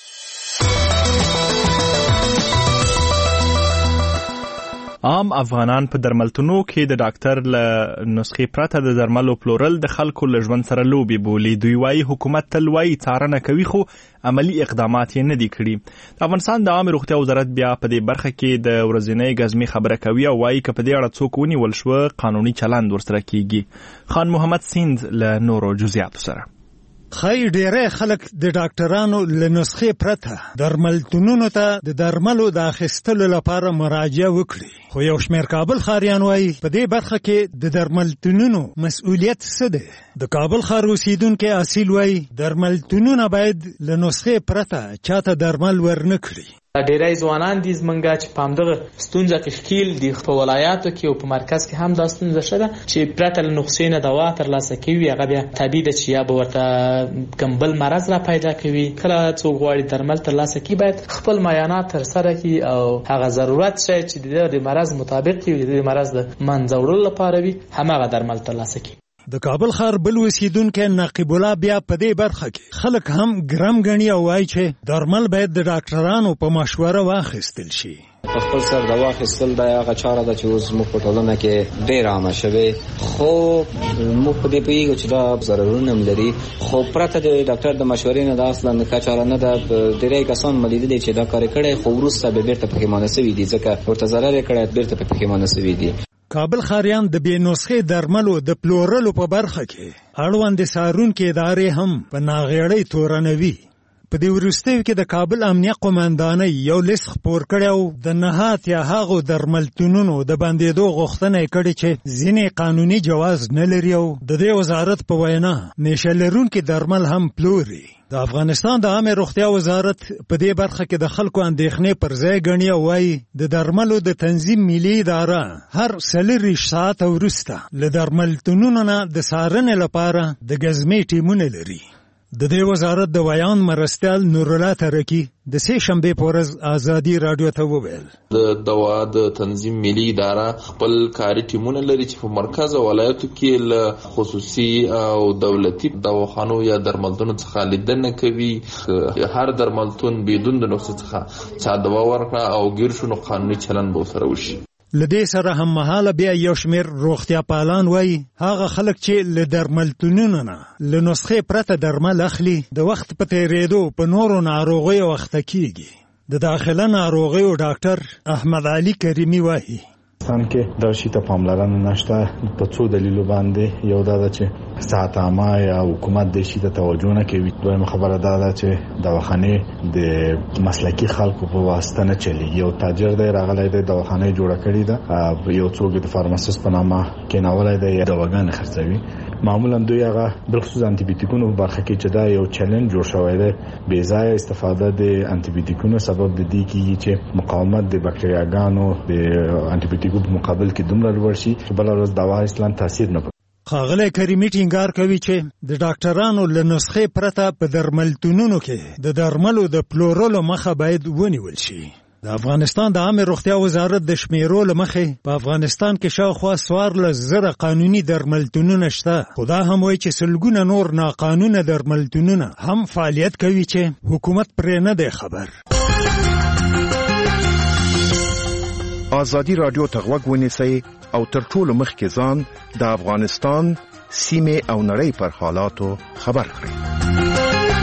عام افغانان په درملتونو کې د ډاکټر له نسخې پرته د درملو پلورل د خلکو له ژوند سره لوبې بولي. دوی وایي حکومت تل وایي څارنه کوي خو عملی اقدامات یې نه دي کړي. د افغانستان د عامه روغتیا وزارت بیا په دې برخه کې د ورځنۍ ګزمې خبره کوي او وایي که په دې اړه څوک ونیول شوه قانوني چلند ورسره کیږي. خان محمد سیند له نورو جزئیاتو سره. خی ډیری خلک د ډاکټرانو له نسخې پرته درملتونونو ته د درملو د اخیستلو لپاره مراجعه وکړي، خو یو شمېر کابل ښاریان وایي په دې برخه کې د درملتونونو مسؤلیت څه دی. د کابل ښار اوسیدونکي اصیل وایي درملتونونه باید له نسخې پرته چاته درمل ورنه کړي. ډیری ځوانان دي زمونږ چې په همدغه ستونزه کې ښکیل دي. په ولایاتو کې او په مرکز کې هم دا ستونزه شته چې پرته له نسخې نه دوا ترلاسه کوي، هغه بیا طبیعي ده چې یا به ورته کوم بل مرض را پیدا کوي. کله څوک غواړي درمل ترلاسه کوي باید خپل معاینات ترسره کړي او هغه ضرورت شی چې د مرض مطابق وي، د مرض د منځه وړلو لپاره وي، هماغه درمل ترلاسه کړي. د کابل ښار بل اوسیدونکی نقیب الله بیا په دې برخه کې خلک هم ګرم ګڼي او وایي چې درمل باید د ډاکټرانو په مشوره واخیستل شي. په خپل سر دوا اخیستل د هغه چاره ده چې اوس موږ په ټولنه کې ډېر عامه شوې، خو موږ په دې پوهېږو چې دا ضررونه هم لري، خو پرته د ډاکټر د مشورې نه دا اصلا ښه چاره نه ده. ډېری کسان مې لیدلي چې دا کار یې کړی خو وروسته به بیرته پښیمانه سوي دي، ځکه ورته ضرر یې کړی بیرته په پښیمانه سوي دي. کابل ښاریان د بې نسخې درملو د پلورلو په برخه کې اړوند څارونکې ادارې هم په ناغېړۍ تورنوي. په دې وروستیو کې د کابل امنیه قومندانۍ یو لیست خپور کړی او د نهات یا هغو درملتونونو د بندېدو غوښتنه یې کړې چې ځینې قانوني جواز نه لري او د دې وزارت په وینا نشه لرونکي درمل هم پلوري. د افغانستان د عامه روغتیا وزارت په دې برخه کې د خلکو اندېښنې پر ځای ګڼي او وایي د درملو د تنظیم ملي اداره هر 40 ساعته وروسته له درملتونونو نه د څارنې لپاره د ګزمې ټیمونه لري. د دې وزارت د ویان مرستیال نورالله ترکی د سه شنبه په ورځ ازادي رادیو ته وویل د دوا د تنظیم ملي اداره خپل کاري ټیمونه لري چې په مرکز او ولایتو کې له خصوصي او دولتي دواخانو یا درملتونو څخه لیدنه کوي. هر درملتون بدون د نسخه څخه چا دوا ورکړه او ګیر شنو قانوني چلن به سره وشي. لدې سره هم مهاله بیا یو شمېر روغتیا پالان وایي هغه خلک چې له درملتونونو نه له نسخې پرته درمل اخلي د وخت په تېرېدو په نورو ناروغیو اخته کیږي. د داخله ناروغیو ډاکټر احمد علي کریمي وایي افغانستان کې د شي ته پاملرنه نشته په څو دلیلو باندې. یو دا چې صحت عامه یا حکومت د شي ته توجه نه کوي. دویمه خبره دا ده چې دواخانه د مسلکی خلکو په واسطه نه چلیږي. یو تاجر دی راغلی دی دواخانه جوړه کړې ده یو څوک د فارماسیست په نامه کېنولای دی دواګانې خرڅوي. معمولا دوی هغه بالخصوص انټي بیوټیکونو په برخه کې چې دا یو چیلنج جوړ شوی دی. بې ځایه استفاده د انټي بیوټیکونو سبب د دې کیږي چې مقاومت د بکټریاګانو د انټي بیوټیکو په مقابل کې دومره لوړ شي چې بل ورځ دوا اصلا تاثیر نه کوي. ښاغلی کریمي ټینګار کوي چې د ډاکټرانو له نسخې پرته په درملتونونو کې د درملو د پلورلو مخه باید ونیول شي. د افغانستان د عامه روغتیا وزارت د شمیرو له مخې په افغانستان کې شاوخوا 14,000 قانوني درملتونونه شته. خو دا هم وایي چې سلګونه نور ناقانونه درملتونونه هم فعالیت کوي چې حکومت پرې نه دی خبر. آزادی رادیو ته غوږ ونیسئ او تر ټولو مخکې ځان د افغانستان سیمې او نړۍ پر حالاتو خبر کړئ.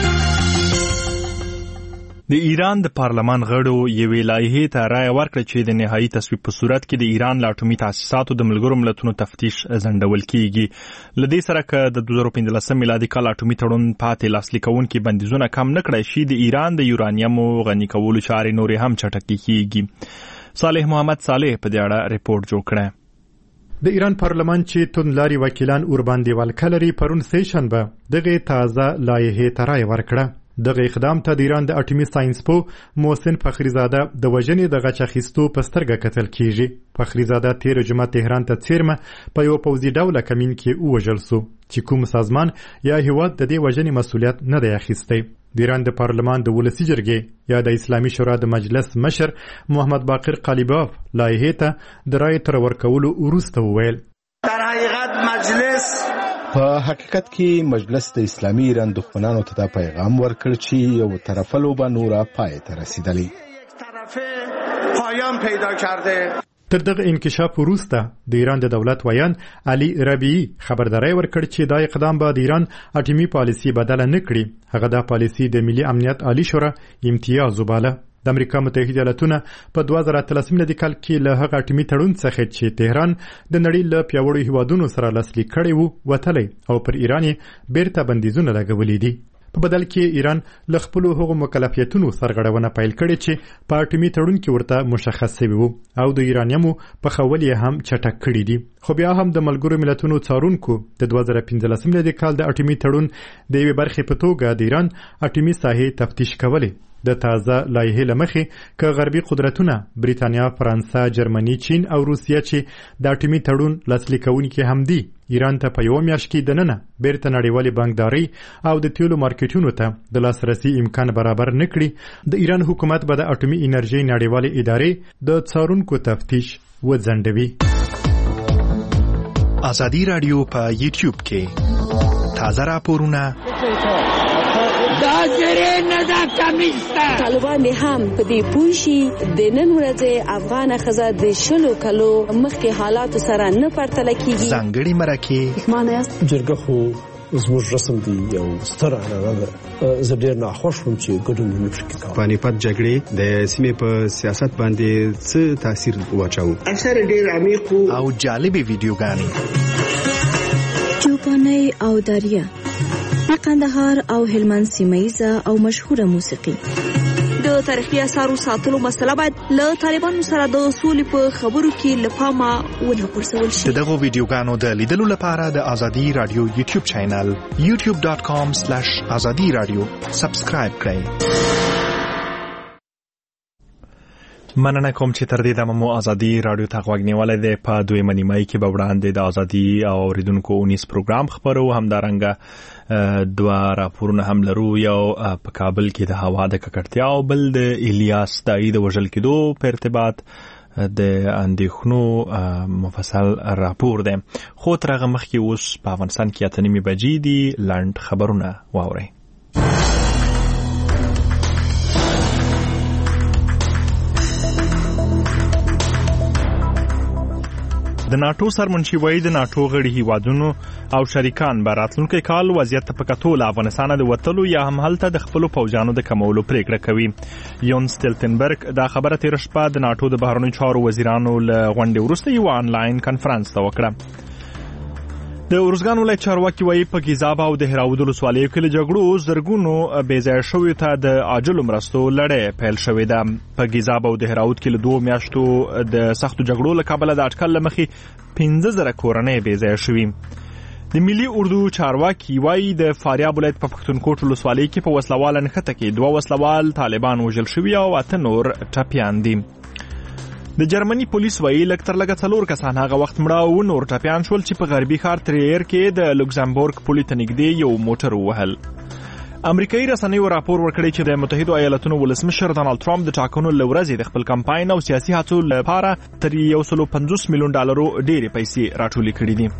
د ایران د پارلمان غړو یوې لایحې ته رایه ورکړه چې د نهایي تصویب په صورت کې د ایران له اټومي تاسیساتو د ملګرو ملتونو تفتیش ځنډول کیږي. له دې سره که د 2015 میلادي کال اټومي تړون پاتې لاسلیک کوونکي بندیزونه کم نه کړای شي د ایران د یورانیمو غني کولو چارې نورې هم چټکې کیږي. صالح محمد صالح په دې اړه ریپورت جوړ کړی. د ایران پارلمان چې توندلاري وکیلان اور باندې ولکلري پرون سه شنبه دغه تازه لایحې ته رایه ورکړه. دغه اقدام ته د ایران د اټومي ساينس پو محسن فخریزاده د وژنې د غچ اخیستو په سترګه کتل کیږي. فخریزاده تیر جمعه تهران ته څیرمه په یو پوځي ډوله کمین کې وژل سو چې کوم سازمان یا هیواد د دې وژنې مسؤلیت نه دی اخیستی. د ایران د پارلمان د ولسی جرګې یا د اسلامي شورا د مجلس مشر محمد باقر قالیباف لایحې ته د رایې تر ورکولو وروسته وویل در حقیقت مجلس په حقیقت کې مجلس د اسلامي ایران دښمنانو ته دا پیغام ورکړ چې یو طرفه لوبه نوره پای ته رسیدلی. پایان پیدا کرده. تر دغه انکشاف وروسته د ایران د دولت ویان علي ربیعي خبرداري ورکړ چې دا اقدام به د ایران اټومي پالیسي بدله نه کړي. هغه د پالیسي د ملي امنیت عالی شورا امتیاز وباله. د امریکا متحده ایالاتونه په 2013 میلادي کال کې له هغه اټومي تړون څخه چې تهران د نړۍ له پیاوړو هیوادونو سره لاسلیک کړی وو وتلی او پر ایران بیرته بندیزونه لګولي دي. په بدل کې ایران له خپل هغو مکلفیتونو سرغړونه پیل کړې چې په اټومي تړون کې ورته مشخص شوی وو او د ایرانیمو په خول یې هم چټک کړی دي. خو بیا هم د ملګرو ملتونو څارونکو د 2015 میلادي کال د اټومي تړون د یوې برخې په توګه د ایران اټومي ساحې تفتیش کولې. د تازه لایحې له مخې که غربي قدرتونه بریتانیا، فرانسه، جرمني، چین او روسیه چې د اټومي تړون لاسلیک کوونکي هم دي ایران ته په یو میاشت کې دننه بیرته نړیوالې بانکداري او د تیلو مارکیټونو ته د لاسرسي امکان برابر نه کړي، د ایران حکومت به د اټومي انرژي نړیوالې ادارې د څارونکو تفتیش وځنډوي. ازادي رادیو په یوټیوب کې تازه راپورونه دا زره نه دا کمیسته طالبان هم په دې پوښي د نن ورځې افغان خزه د شلو کلو مخکې حالات سره نه پرتله کیږي. ځانګړي مرکه معنی جرګه خو زموږ رسم دی یو ستر عنعنه ده. زه ډېر ناخوښ وم چې ګډون ونه شي کوم. پانیپت جګړې د سیمې په سیاست باندې څه تاثیر واچاو؟ اکثر ډېر عمیق او جالبې ویډیوګانې چوپاني او دریا د قندهار او هلمند سیمه‌ایزه او مشهوره موسیقي. د تاریخي اثارو ساتلو مسله باید له طالبانو سره د سولې په خبرو کې له پامه ونه غورځول شي. دغه ویډیوګانو د لیدلو لپاره د ازادي رادیو یوټیوب چینل youtube.com/azadi-radio سبسکرایب کړئ. مننه کوم چې تر دې دمه مو ازادي رادیو ته غوږ نیولای دی. په دویمه نیمایي کې به وړاندې د ازادي او اوریدونکو اونیس پروګرام خبرو، همدارنګه دوه راپورونه هم لرو. یو په کابل کې د هوا د ککړتیا او بل د الیاس داعی د وژل کېدو په ارتباط د اندېښنو مفصل راپور دی. خو تر هغه مخکې اوس په افغانستان کې 8:30 بجې دي. لنډ خبرونه واورئ. د ناتو سرمنشي وایي د ناتو غړي هیوادونو او شریکان به راتلونکي کال وضعیت ته په کتو له افغانستان د وتلو یا هم هلته د خپلو پوځیانو د کمولو پریکړه کوي. یون سټلټنبرګ دا خبره تېره شپه د ناتو د بهرنیو چارو وزیرانو له غونډې وروسته یو آنلاین کنفرانس ته وکړه. د ارزګان ولایت چارواکي وایي په ګیزاب او د هراود ولسوالیو کې له جګړو زرګونو بېځایه شویو ته د عاجلو مرستو لړۍ پیل شوې ده. په ګیزاب او د هراود کې له 2 میاشتو د سختو جګړو له کبله د اټکل له مخې 15,000 کورنۍ بېځایه شوي. د ملي اردو چارواکي وایي د فاریاب ولایت په پښتونخوا ولسوالۍ کې په وسلواله نښته کې 2 وسلوال طالبان وژل شوي او 8 نور ټپیان دي. د جرمني پولیس وایي لږ تر لږه 4 کسان هغه وخت مړه او نور ټپیان شول چې په غربي ښار تریر کې د لوکزامبورګ پولې ته نږدې یو موټر ووهل. امریکایي رسنیو راپور ورکړی چې د متحده ایالاتونو ولسمشر ډانلډ ټرمپ د ټاکنو له ورځې د خپل کمپاین او سیاسي هڅو لپاره تر $150 میلیون ډېرې پیسې راټولې کړې دي.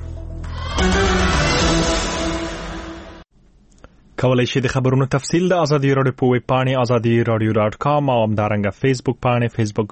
کولای شئ د خبرونو تفصیل د ازادي رادیو په ویب پاڼې azadi-radio.com او همدارنګه فیسبوک پاڼې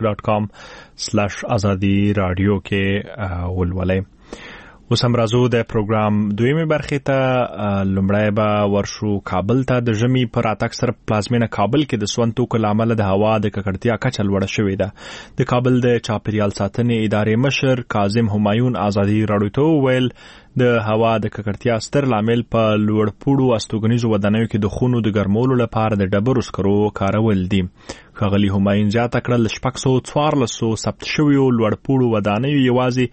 facebook.com/azadi-radio کې ولولئ. اوس هم راځو د پروګرام دویمه برخې ته. لومړی به ورشو کابل ته. د ژمي پر راتګ سره پلازمینه کابل کې د سون توکو له امله د هوا د ککړتیا کچه لوړه شوې ده. د کابل د چاپیریال ساتنې ادارې مشر کاظم همایون ازادي رادیو ته وویل د هوا د ککړتیا ستر لامل په لوړپوړو استوګنیزو ودانیو کې د خونو د ګرمولو لپاره د ډبرو سکرو کارول دي. ښاغلي همایون زیاته کړه له 614 ثبت شویو لوړپوړو ودانیو یوازې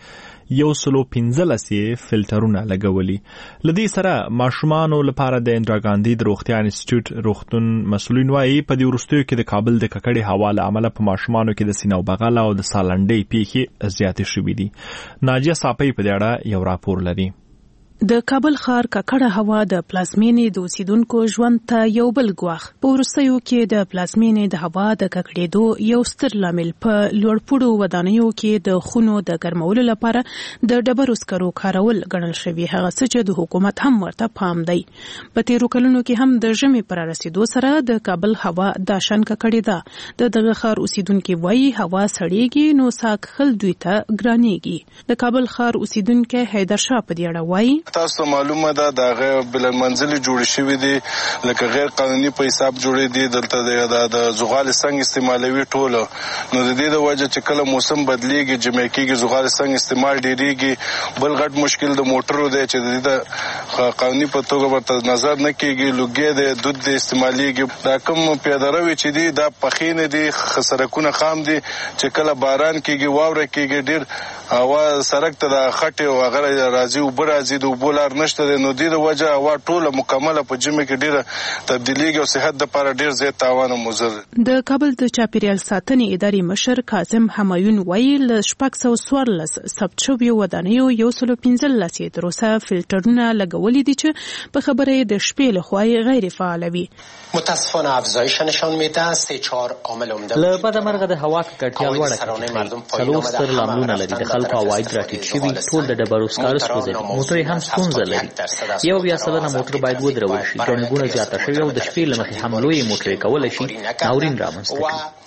115 فلټرونه لګولي. لدې سره ماشومانو لپاره د اندرا ګاندي د روغتیا انسټیټیوټ روغتون مسؤلین وایي په دې وروستیو کې د کابل د ککړې هوا له امله په ماشومانو کې د سینه او بغل او د سالنډۍ پیښې زیاتې شوې دي. ناجیه صاپۍ په دې اړه یو راپور لري. د کابل ښار ککړه هوا د پلازمینې د اوسیدونکو ژوند ته یو بل ګواښ. په وروستیو کې د پلازمینې د هوا د ککړېدو یو ستر لامل په لوړپوړو ودانیو کې د خونو د ګرمولو لپاره د ډبرو سکرو کارول ګڼل شوي، هغه څه چې د حکومت هم ورته پام دی. په تیرو کلونو کې هم د ژمي پر رسیدو سره د کابل هوا د شان ککړېده. د دغه ښار اوسیدونکو وایي هوا سړېږي نو ساه کښل دوی ته ګرانېږي. د کابل ښار اوسیدونکو حیدر شاه په دې اړه وایي تاسو معلومه ده دغه بل منزل جوړ شوی دی لکه غیر قانوني په حساب جوړې دي. دلته د زغال سنگ استعمالوي ټول نو د دې د وجه چې کله موسم بدلیږي جمعکیږي زغال سنگ استعمال ډیریږي. بل غټ مشکل د موټرو دی چې د قانوني په توګه ورته نظر نه کیږي. لوګي د دود د استعماليږي. دا کوم پیادهروي چې دی دا پخینه دي خسرکونه خام دي چې کله باران کیږي واوره کیږي ډیر هوا سړک ته د خټه او غره راځي او برازي د بولار نشته نو د دې وجه هوا ټوله مکمله په جمع کې ډیره تبدیلیږي او صحت لپاره ډیر زیات تاوان او مضر. د کابل د چاپیریال ساتنې ادارې مشر کاظم همایون وایي له 614 ثبت شویو ودانیو 115 تر اوسه فلټرونه لګولي دي چې په خبره د شپې لخوا غیر فعال وي. متاسفانه افزایش نشان میده 3-4 عامل عمده له بده مرغه د هوا ککړتیا لوړه څلور ستر لاملونه لري. د خلکو عواید راټیټ شوي، ټول د ډبرو سکرو سوځي، موټرې هم ستونزه لري. 1% موټر باید ودرول شي. ګڼهګونه زیاته شوې او د شپې له مخې هم لویې موټرې کولی شي ناورین رامنځته کړي.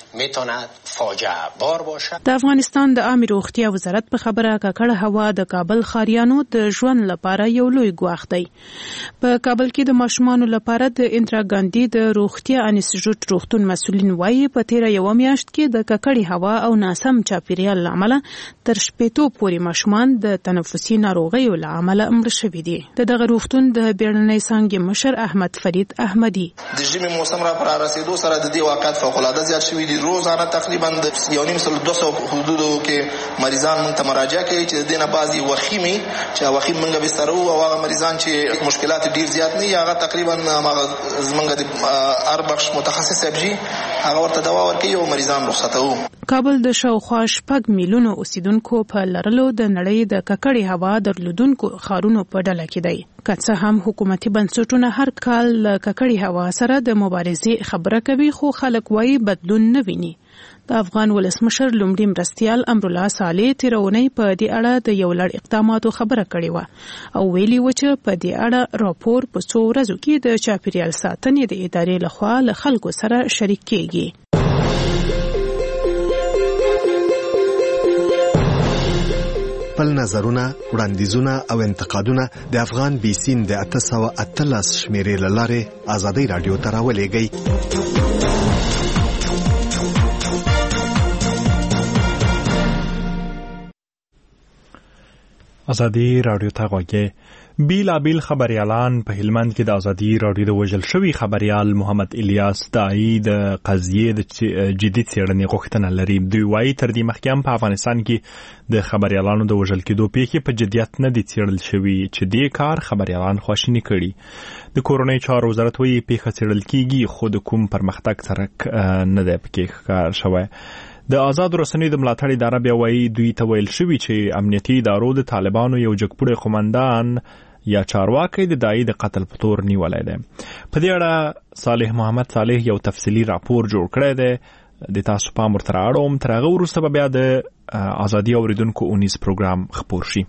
د افغانستان د عامه روغتیا وزارت په خبره ککړه هوا د کابل ښاریانو د ژوند لپاره یو لوی ګواښ دی. په کابل کې د ماشومانو لپاره د اندرا ګاندي د روغتیا انسټیټیوټ روغتون مسؤلین وایي په تیره یو میاشت کې د ککړې هوا او ناسم چاپیریال له امله تر شپېتو پورې ماشومان د تنفسي ناروغیو له امله مړه شوي دي. دغه روغتون د بیړنۍ څانګې مشر احمد فرید احمدي د ژمي موسم را پر رسیدو سره د دې واقعیت فوق العاده زیات شوي دي. روزانه تقریبا د 1.5 حدودو کې مریضان موږ ته مراجعه کوي چې د دې نه بعضي وخیمي چې وخیم موږ بستر او هغه مریضان چې مشکلات ډیر زیات نه هغه تقریبا زمونږ د اربخش متخصص ابجی هغه ورته دوا ورکوي او مریضان رخصتوي. کابل د شاوخوا 6 میلیونو اوسیدونکو په لرلو د نړۍ د ککړې هوا درلودونکو ښارونو په ډله کې دی. که څه هم حکومتي بنسټونه هر کال له ککړې هوا سره د مبارزې خبره کوي خو خلک وایي بدلون نه ویني. د افغان ولسمشر لومړي مرستیال امرالله صالح تیرونی په دې اړه د یو لړ اقداماتو خبره کړې و او ویلي و چې په دې اړه راپور په څو ورځو کې د چاپیریال ساتنې د ادارې لخوا له خلکو سره شریک کیږي. خپل نظرونه، وړاندیزونه او انتقادونه د افغان بي سین د 813 شمیرې له لارې ازادي رادیو ته راولېږئ. ازادي رادیو ته غوږی. بیلابیل خبريالان په هلمند کې د ازادي رادیو د وژل شوی خبريال محمد الیاس داعی د قضیې د جدي څېړنې غوښتنه لري. دوی وایي تر دې مخکې هم په افغانستان کې د خبريالانو د وژل کېدو پیښې په جدیت نه دي څېړل شوي چې دې کار خبريالان خواشیني کړي. د کورنۍ چارو وزارت وایي پیښه څېړل کېږي خو د کوم پرمختګ سره نه دی پکې ښکار شوی. د آزاد رسنیو د ملاتړ اداره بیا وایي دوی ته ویل شوي چې امنیتي ادارو د طالبانو یو جګپوړی قومندان یا چارواکي د داعی د قتل په تور نیولای دی. په دې اړه صالح محمد صالح یو تفصیلي راپور جوړ کړی دی. د تاسو پام ورته اړوم. تر هغه وروسته به بیا د ازادي اوریدونکو اونیز پروګرام خپور شي.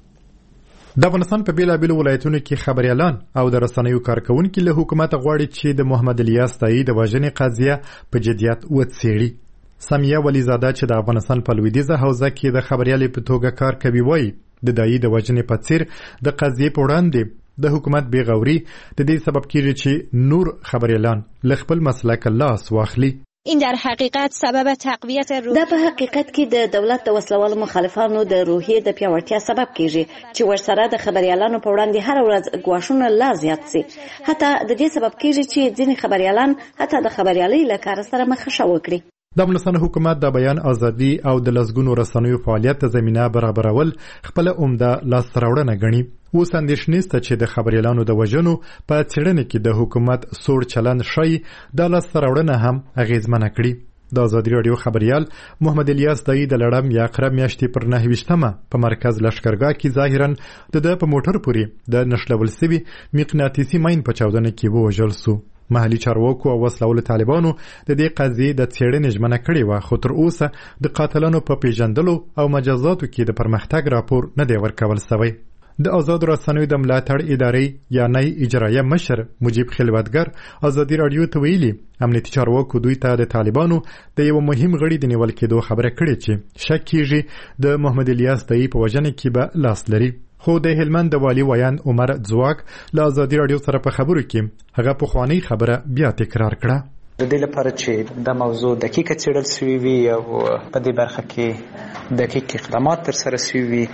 د افغانستان په بیلابیلو ولایتونو کې خبريالان او د رسنیو کارکونکو له حکومت غواړي چې د محمد الیاس داعی د وژنې قضیه په جدیت وڅېړي. سمیه ولیزاده چې د افغانستان په لویدیځه حوزه کې د خبريالۍ په توګه کار کوي وایي د داعی د وژنې په څیر د قضیې په وړاندې د حکومت بیغوري د دې سبب کیږي چې نور خبريالان له خپل مسلک لاس واخلي. این در حقیقت سبب تقویت روح دا په حقیقت کې د دولت د وسلوالو مخالفانو د روحیې د پیاوړتیا سبب کیږي چې ورسره د خبريالانو په وړاندې هر ورځ ګواښونه لا زیات سي. حتی د دې سبب کیږي چې ځینې خبريالان حتی د خبريالۍ له کار سره مخه وکړي. د افغانستان حکومت د بیان ازادي او د لسګونو رسنیو فعالیت ته زمينه برابرول خپل عمده لاسته راوړنه ګڼي. اوس اندېښنه نشته چې د خبريالانو د وژنو په څېړنه کې د حکومت سوړ چلند شي د لاسته راوړنه هم اغیزمنه کړي. د ازادي رادیو خبريال محمد الیاس داعی د لړم یا قره میاشتې پر 9 په مرکز لشکرګاه کې ظاهرا د په موټر پورې د نشلول سوي مقناطیسي ماین په چاودنه کې ووژل سو. محلي چارواکو او وسلوالو طالبانو د دې قضیې د څېړنې ژمنه کړې وه خو تر اوسه د قاتلانو په پیژندلو او مجازاتو کې د پرمختګ راپور نه دی ورکول شوی. د آزاد رسنیو د ملاتړ ادارې یا نای اجرایه مشر مجیب خلوتګر ازادي رادیو ته ویلي امنیتي چارواکو دوی ته د طالبانو د یو مهم غړي د نیول کېدو خبره کړې چې شک کیږي د محمد الیاس داعی په وژنه کې به لاس لري. خو د هلمند د والی ویان عمر ځواک له ازادي رادیو سره په خبرو کې هغه پخوانی خبره بیا تکرار کړه. د دې لپاره چې د موضوع دقیقه څېړل شوې وي او په دې برخه کې دقیق اقدامات تر سره شوي وي.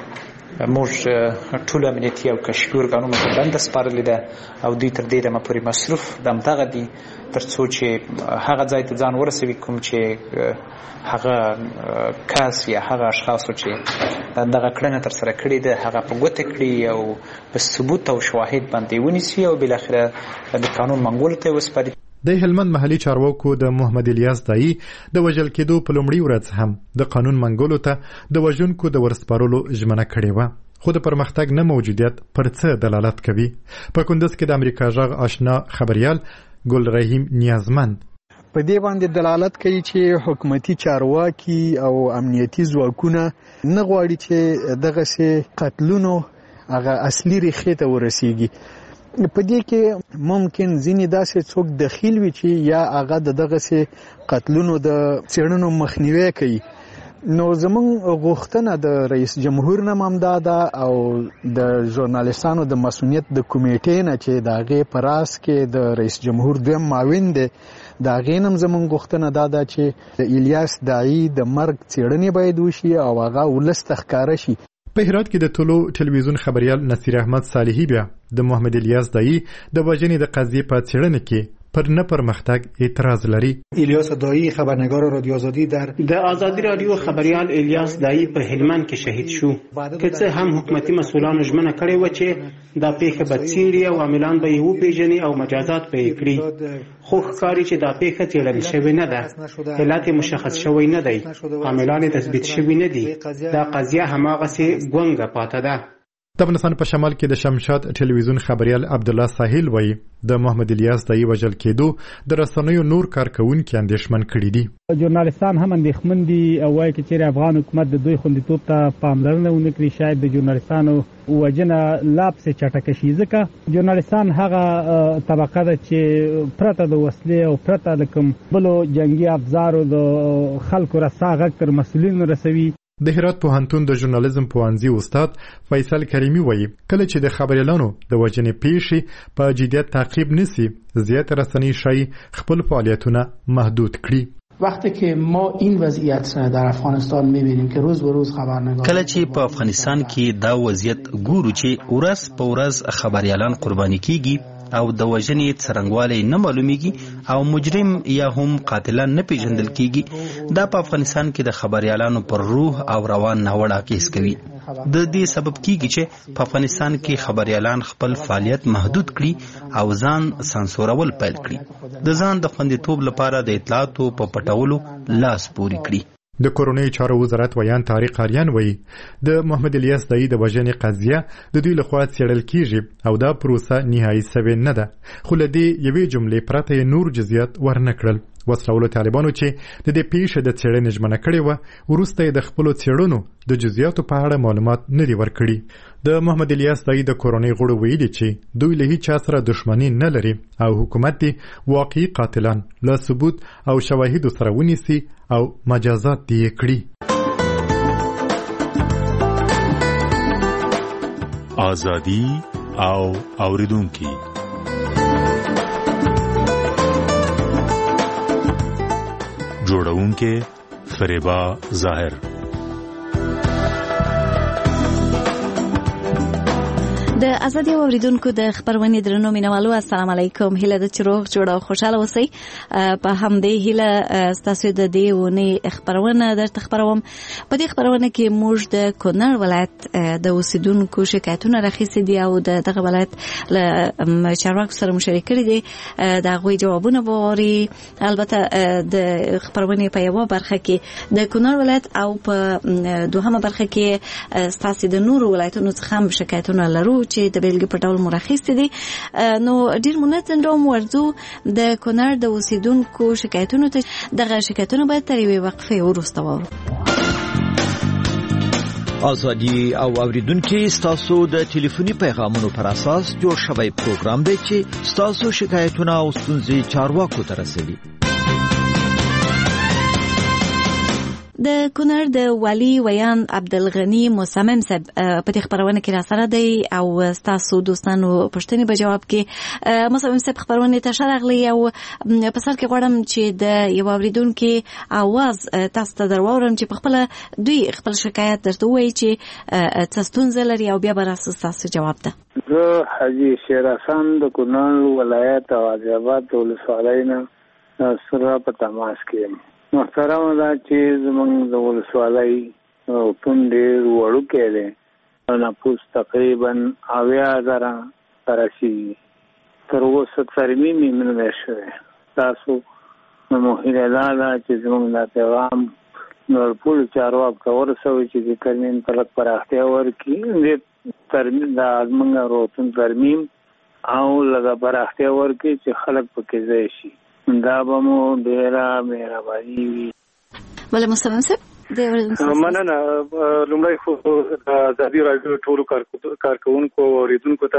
موږ ټول امنیتي او کشفي ارګانونو ته دنده سپارلې ده او دوی تر دې دمه پورې مصروف دمدغه دي تر څو چې هغه ځای ته ځان ورسوي کوم چې هغه کس یا هغه اشخاصو چې دغه کړنه تر سره کړې ده هغه په ګوته کړي او په ثبوت او شواهد باندې ونیسي او بالاخره د قانون منګولو ته وسپاري. د هلمند محلي چارواکو د محمد الیاس داعی د وژل کېدو په لومړي ورځ هم د قانون منګولو ته د وژونکو د ورسپارلو ژمنه کړې وه خو د پرمختګ نه موجودیت پر څه دلالت کوي. په کندز کې د امریکا غږ آشنا خبريال ګل رحیم نیازمند په دې باندې دلالت کوي چې حکومتي چارواکي او امنیتي ځواکونه نه غواړي چې دغه سي قتلونو هغه اصلي ریښې ته ورسیږي. په دې کې ممکن ځینې داسې څوک دخیل وي چې یا هغه دغه سي قتلونو د څېړنو مخنیوي کوي نو زمونږ غوښتنه د رئیس جمهور نه همدا ده او د ژورنالیستانو د مسؤلیت د کمیټې نه چې د هغې په راس کې د رئیس جمهور دویم معاون دی د هغې نه هم زمونږ غوښتنه دا ده چې د الیاس داعي د مرګ څېړنې باید وشي او هغه ولس ته ښکاره شي. په هرات کې د ټولو ټلویزیون خبریال نصیر احمد صالحي بیا د محمد الیاس داعي د وژنې د قضیې په څېړنه کې پر نه پرمختګ اعتراض لري. الیاس داعی خبرنگار رادیو آزادی در آزادی رادیو خبریال الیاس داعی په هلمند کې شهید شو. که څه هم حکومتي مسؤلانو ژمنه کړې و چې دا پیښه به څېړي او عاملان به یې وپېژني او مجازات به یې کړي، خو ښکاري چې دا پیښه څېړل شوې نه ده، علت یې مشخص شوی نه دی، عاملان یې تثبیت شوي نه دي، دا قضیه هماغسې ګونګه پاته ده. د افغانستان په شمال کې د شمشاد ټلویزیون خبریال عبدالله ساحل وایي د محمد الیاس داعي وژل کېدو د رسنیو نور کارکونکي اندېښمن کړي دي. ژورنالیستان هم اندېښمن دي او وایي چې چېرې افغان حکومت د دوی خوندیتوب ته پاملرنه ونه کړي، شاید د ژورنالیستانو وژنه لا پسې چټکه شي، ځکه ژورنالیستان هغه طبقه ده چې پرته د وسلې او پرته د کوم بلو جنګي افزارو د خلکو رسا غږ تر مسؤلینو رسوي. د هرات پوهنتون د ژورنالیزم پوهنځي استاد فیصل کریمي وایي کله چې د خبریالانو د وژنې پیښې په جدیت تعقیب نسی، زیات رسنۍ شای خپل فعالیتونه محدود کړي. وقتی که ما این وضعیت در افغانستان می‌بینیم که روز به روز خبرنگار کله چې په افغانستان کې دا وضعیت ګورو چې ورځ په ورځ خبریالان قرباني کیږي او د وژنې څرنګوالی نه معلومیږي او مجرم یا هم قاتلان نه پیژندل کیږي، دا په افغانستان کې د خبریالانو پر روح او روان ناوړه اغېز کوي. د دې سبب کیږي چې په افغانستان کې خبریالان خپل فعالیت محدود کړي او ځان سانسورول پیل کړي، د ځان د خوندیتوب لپاره د اطلاعاتو په پټولو لاس پورې کړي. د کورنۍ چارو وزارت ویان طارق آریان وایي د محمد الیاس داعي د وژنې قضیه د دوی لخوا څېړل کیږي او دا پروسه نهایي سوې نه ده، خو له دې یوې جملې پرته یې نور جزئیات ورنه کړل. وسلهوالو طالبانو چې د دې پیښې د څېړنې ژمنه کړې وه، وروسته یې د خپلو څېړنو د جزئیاتو په اړه معلومات نه دي ورکړي. د محمد الیاس داعي د کورنۍ غړو ویلي چې دوی له هیچا سره دښمني نه لري او حکومت دې واقعي قاتلان له ثبوت او شواهدو سره ونیسي او مجازات دې کړي. آزادي او اوریدونکي جوړونکي فریبا ظاهر. د ازادي اوریدونکو د خبرونې درنو مینوالو السلام علیکم، هیله د چروغ جوړ او خوشاله اوسئ. په همدې هیله ستاسو د دې ونې خبرونه درته خبروم. په دې خبرونه کې موږ د کونړ ولایت د اوسیدونکو شکایتونه راخیستي دي او دغه ولایت له چارواکو سره مشارکت کړي دي، د هغوی جوابونه ووري. البته د خبرونې په یوه برخه کې د کونړ ولایت او په دوهمه برخه کې ستاسو د نورو ولایتونو څخه هم شکایتونه لرو چې د بیلګې په ډول مرخص دي. نو ډیر منظم ډول ورځو د کونړ د اوسیدونکو شکایتونو ته دغه شکایتونه باید تر یوې وقفې وروسته واورو. ازادي او اوریدونکو ستاسو د ټلیفوني پیغامونو پر اساس جوړ شوی پروګرام دی چې ستاسو شکایتونه او ستونزې چارواکو ته رسوي. د کونړ د والي ویان عبدالغنی مصمم صاحب په دې خبرونه کې راسره دی او ستاسو دوستانو پوښتنې په جواب کې مصمم صاحب خبرونه ته شرغلی او په سر کې غواړم چې د یو اوریدونکو आवाज تاسو ته درواورم چې په خپل دوی خپل شکایت درته وایي چې څه ستونزه لري او بیا به تاسو جواب ده. زه حاجی شیر حسن د کونړ ولایت غازی-آباد ولسوالۍ نه سره په تماس کې. محترم دا چې زمونږ د ولسوالۍ ټون ډېر وړوکی دی، نفوس تقریبا 90,000 رسیږي، تر اوسه ترمیم یې نه دی شوی. تاسو نو هیله دا ده چې زمونږ دا پیغام نورپول چارواکو ته ورسوي چې د ترمیم ته لږ پراختیا ورکړي، د ترمیم د زمونږ روغتون ترمیم او لږه پراختیا ورکړي چې خلک پکې ځای شي. دا به مو ډېره مهرباني وي. بله مصمم صاحب مننه. لومړی خو د ازادي راډیو ټولو کارکوونکو او اوریدونکو ته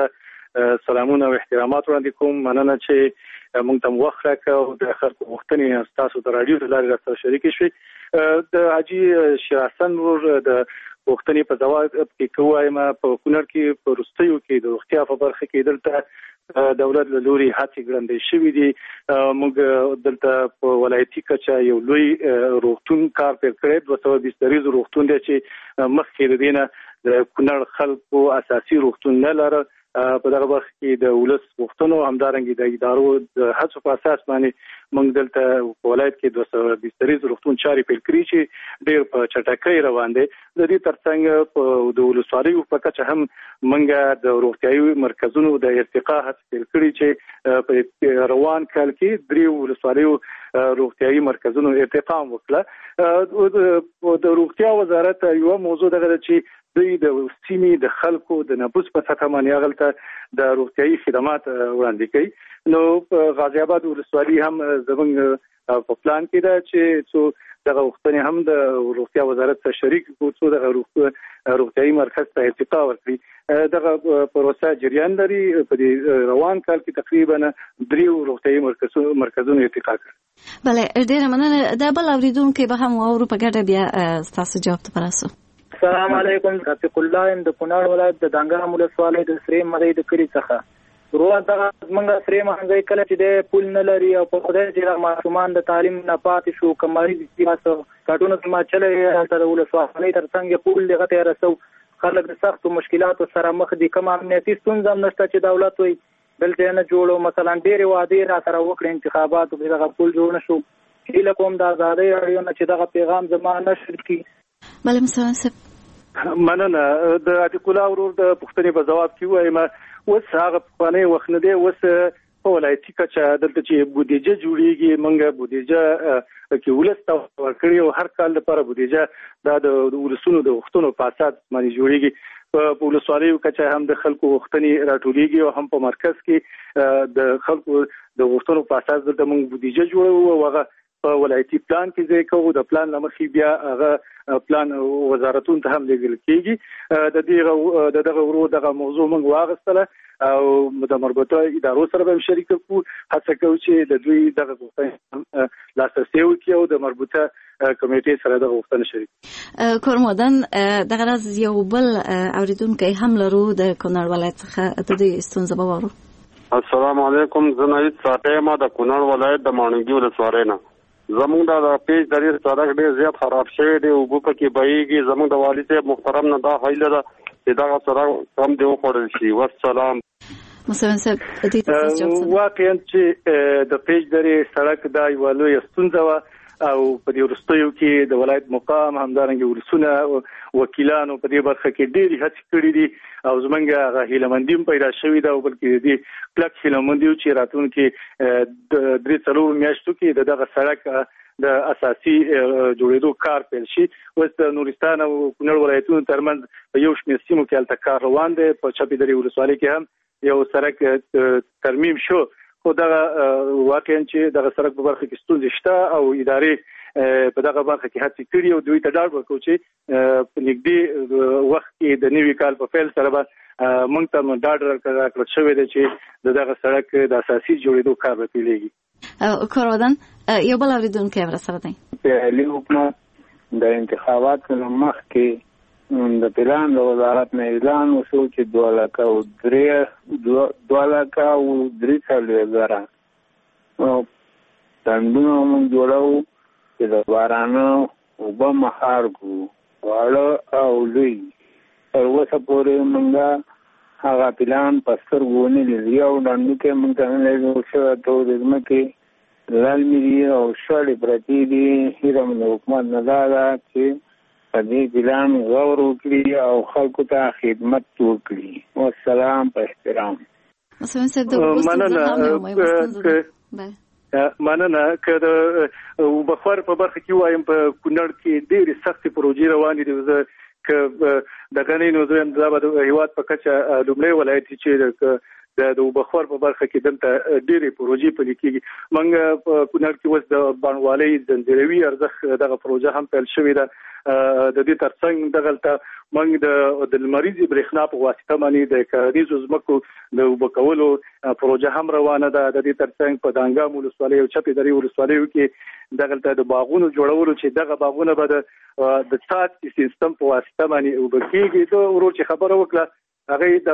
سلامونه او احترامات وړاندې کوم. مننه چې موږ ته وخت راکړو د خلکو غوښتنې تاسو د رادیو د لارې سره شریک شوي. د حاجی شیر حسن ور د غوښتنې په ځواب کې کوم په کونړ کې په روستیو کې د روغتیا په برخه کې دلته دولت له لوري هڅې ګړندې شوې دي. موږ دلته په ولایتي کچه یو لوی روغتون کار پیل کړی 220 دریزو روغتون دی چې مخکې د دینه د کونړ خلکو اساسي روغتون نه لري. په دغه وخت کې د ولس غوښتنو همدارنګه د ادارو د هڅو په اساس باندې موږ دلته په ولایت کې 220 دریزو روغتون چاري پیل کړی چې ډېر په چټکۍ روان دي. د دې ترڅنګ په د ولسوالیو په کچه هم موږ د روغتیايي مرکزونو د ارتقا هڅه پیل کړې چې په روان کال کې 3 ولسوالیو روغتیايي مرکزونو ارتقا وکړه. د روغتیا وزارت یو موضوع دغه چې دوی د سیمې د خلکو د نفوس په سطح باندې غلطه د روغتیايي خدمات وړاندې کوي. نو غازی آباد ولسوالي هم زموږ په پلان کې ده چې څو دغه وختونه هم د روغتیا وزارت سره شریک کوو دغه روغتیايي مرکز ته ارتقا ورکړي. دغه پروسه جریان لري. په دې روان کال کې تقریبا 3 روغتیايي مرکزونو ارتقا کړ. بله ډیره مننه. دا بل اوریدونکو به هم اورو په ګډه بیا تاسو جواب ته پراسو. السلام علیکم. رفیق الله د کونړ ولایت د دانګام ولسوالۍ د سری مدې د کلی څخه ورو دغه موږ سری مهنګي کله چې د پول نه لري او په خدای چې ماشومان د تعلیم نه پاتې شو کمري د سیاسو کارټونو ما چلې تر ولسوالۍ ترڅنګ پول دغه ته رسو خلک د سختو مشکلاتو سره مخ دي. کوم امنیتي ستونزې هم نشته چې دولت وي بلته نه جوړو. مثلا ډېر وعده را سره وکړي انتخابات او دغه پول جوړ نشو. هیله کوم د آزادۍ اړیو نه چې دغه پیغام زمانه نشر کی. بل مسانسب مننه. د عتیق الله ورور د پښتنې په جواب کې وایم اوس هغه په وخت نه دی. اوس په ولایتي کچه دلته چې بودیجه جوړیږي موږ بودیجه کې ولست ورکړي او هر کال لپاره بودیجه د ولسونو د وختونو په اساس باندې جوړیږي. په ولسوالیو کچه هم د خلکو وختنې راټولېږي او هم په مرکز کې د خلکو د وختونو په اساس دلته موږ بودیجه جوړو او هغه په ولایتي پلان کې ځای کوو. د پلان لمخې بیا هغه پلان وزارتونو ته هم لېږل کېږي. د دغه ورو دغه موضوع موږ واغستله او د مربوطه ادارو سره به شریک کوو. هڅه کوو چې د دوی دغه غوښتنې لاسرسي وکړي او د مربوطه کمیټې سره دغه غوښتنې شریک. کورمودن دغه راز یو بل اوریدونکو هم لرو د کونړ ولایت څخه د دې ستونزه به وورو. السلام علیکم. زه نوید ساټه د کونړ ولایت د ماڼوګي ولسوالۍ نه. زموږ د پیج دریر سړک ډیر زیات خراب شوی دی او په کې بهيږي. زموږ د والي صاحب محترم نه دا هیله ده چې دا سړک کم دی وخوړل شي. والسلام. مسلمان صاحب دې تاسو جواب واقعا چې د پیج دریر سړک دا یو لوی ستونزه و او په دې ورستیو کې د ولایت مقام همدارنګه ورسونه وکیلانو په دې برخه کې ډېری هڅې کړې دي او زمونږه هیلمندیم پیدا شوې ده او بلکې دې کلک هیلمندیو چې راتلونکي د 3 میاشتو کې دغه سړک د اساسي جوړېدو کار پیل شي. اوس د نورستان او کونړ ولایتونو ترمنځ په یو شمېر سیمو کې الته کار روان دی. په چپې درې ولسوالۍ کې هم یو سړک ترمیم شو خو دغه واقعا چې دغه سړک په برخه کې ستونزې شته او ادارې په دغه برخه کې هڅې کړې او دوی ته ډاډ ورکوي چې په نږدې وخت کې د نوي کال په پیل سره به موږ ته ډاډ راکړل شوی دی چې دغه سړک د اساسي جوړېدو کار به پیلېږي. کورودن یو بل اوریدونکو هم سره دی. علی حکومت د انتخاباتو مخکې د پلان د وزارت نه اعلان وشو چې 2,3,000 تندونه موږ جوړو چې د بارانو اوبه مهار کړو واړه او لوی. تر اوسه پورې موږ هغه پلان په سترګو ونه لیدلي او ډنډوکې موږ ته نه لیدل شوی. ته د ځمکې لالمې دي او شړې پرتې دي. هیله مې د حکومت نه دا ده چې په دې پلان غور وکړي او خلکو ته خدمت وکړي. والسلام په احترام. مننه. که د بخار په برخه کې وایم په کونړ کې ډېرې سختې پروژې روانې دي. که د غنۍ نو زم د هیواد په کچه لومړی ولایت چې د وبخور په برخه کې دلته ډېرې پروژې پلي کېږي. موږ په کونړ کې اوس د بڼوالۍ زنجیروي ارزښت دغه پروژه هم پیل شوې ده. د دې ترڅنګ دغلته موږ د لمریزي برېښنا په واسطه باندې د کرنیزو ځمکو د وبکولو پروژه هم روانه ده. د دې ترڅنګ په دانګام ولسوالۍ او چپې درې ولسوالیو کې دغه د باغونو جوړولو چې دغه باغونه به د څاڅکي سیستم په واسطه باندې وبکیږي. ته ورور چې خبره وکړه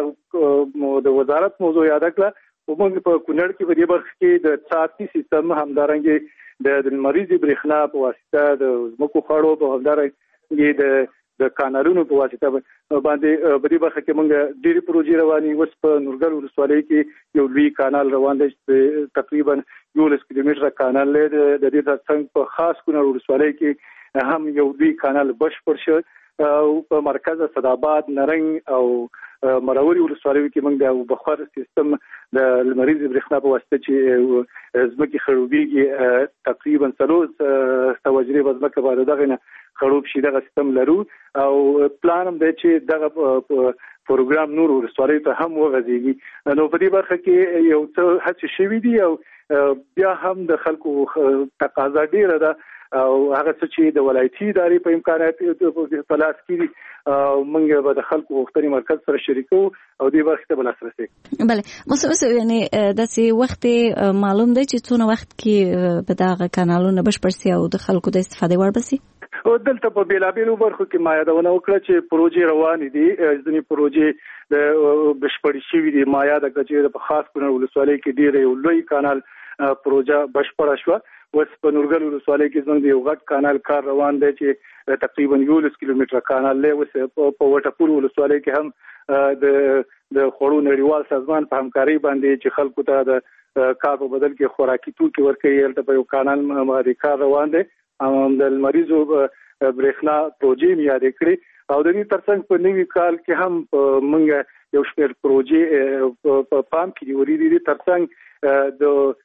هغه د وزارت موضوع یاد کړه. ومنګ په کونړ کې په دې برخه کې د څاڅکي سیستم همدارنګه د لمریزي برېښنا په واسطه د ځمکو خړو په همدارنګه د کانالونو په واسطه باندې په دې برخه کې موږ ډېری پروژې روانې وس په نورګل ولسوالۍ کې یو لوی کانال روان دی چې تقریبا 11 کیلومتره کانال دی. د دې ترڅنګ په خاص کونړ ولسوالۍ کې هم یو لوی کانال بشپړ شو او په مرکز صداباد نرنګ او مروري ولسوالیو کې موږ د بخار سیستم د لمریزي برېښنا په واسطه چې ځمکې خړوبېږي تقریبا 300 توجري ځمکه باندې دغه نه خړوب شي دغه سیستم لرو او پلان هم دی چې دغه پروګرام نور ولسوالیو ته هم وغځيږي. نو په دې برخه کې یو څه هڅې شوې دي او بیا هم د خلکو تقاضا ډیره ده او هغه څه چې د ولایتي ادارې په امکانات په لاس کې دي موږ به د خلکو غوښتنې مرکز سره شریکو او دې برخه ته بلاسرسي. بله مسو یعنی داسې وخت معلوم دی چې څونه وخت کې به دغه کانالونه بشپړ سي او د خلکو د استفادې وړ بسي. دلته په بیلابیلو برخو کې ما یادونه وکړه چې پروژې روانې دي. ځینې پروژې د بشپړې شوې دي. ما یاد کړه چې په خاص کونړ ولسوالۍ کې ډېر یو لوی کانال پروژه بشپړه شوه. وس په نورګل ولسوالۍ کې زموږ یو غټ کانال کار روان دی چې تقریبا 11 کیلومتره کانال دی. وس په وټپور ولسوالۍ کې هم د خړو نړیوال سازمان په همکاري باندې چې خلکو ته د کار په بدل کې خوراکي توکي ورکوي هلته په یو کانال باندې کار روان دی. د لمریزو برېښنا پروژې مې یادې کړې او د دې ترڅنګ په نوي کال کې هم موږ یو شمېر پروژې په پام کې نیولې دي. ترڅنګ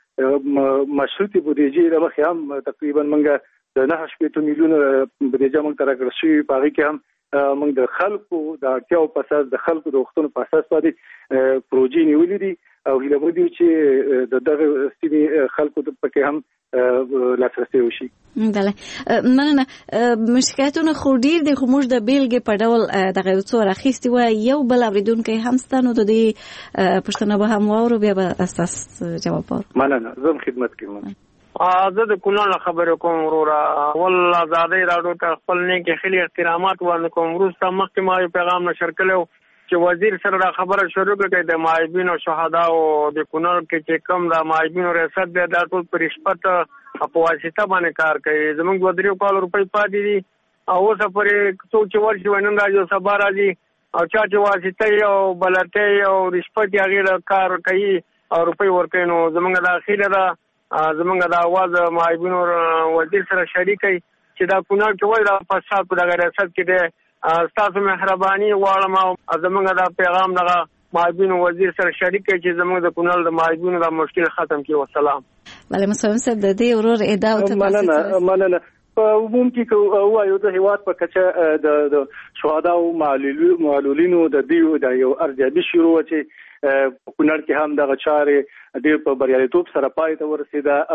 د مشروطي بودیجې د مخې هم تقریبا موږ د 9 میلیون بودیجه موږ ته راکړل شوې. په هغې کې هم موږ د خلکو د اړتیاو په اساس د خلکو د غوښتنو په اساس باندې پروژې نیولې دي او هیله مو دي چې دغه سیمې خلکو ته پکې هم لاسرسي وشي. بله مننه. شکایتونه خو ډیر دي خو موږ د بیلګې په ډول دغه څو راخیستي و یو بل اوریدونکي هم ستنو د دې پښتنه به هم واورو بیا به اساس جواب ورکړو. مننه. زه خدمت کوم. زه د کونړ خبرې کوم وروره. ول آزادۍ راډیو ته خپل نیک خلی احترامات وړاندې کوم. وروسته مخکې ما یو پیغام نشر کړو چې وزیر سره دا خبره شروع کړه د معایبین او شهدا او د کونړ کې چې کوم د معایبین ریاست دی دا ټول پر رشوت په واسطه باندې کار کوي. زموږ 2 کال روپۍ پاتې دي او اوس پرې څو چې ورشي ونن راځي او سبا راځي او چا چې واسطه او بلته او رشوت یې غیر کار کوي او روپۍ ورکوي. نو زموږ د اخیره دا زموږ د आवाज معایبین وزیر سره شریکي چې دا کونړ کې وای دا فساد په دغه ریاست کې دی. تاسو مهرباني غواړم او زموږ د پیغام دغه معایبین وزیر سره شریک کړئ چې زموږ د کونړ د معایبین د مشکل ختم کړي. والسلام. بله مسلم صاحب د دې ورور ادعا او تفاصیل مننه. په عموم کې وایو د هیواد په کچه د شهدا او معلولینو د دیو د یو ارزیابي شروع چې په کونړ کې هم دغه چارې ډېر په بریالیتوب سره پای ته ورسېده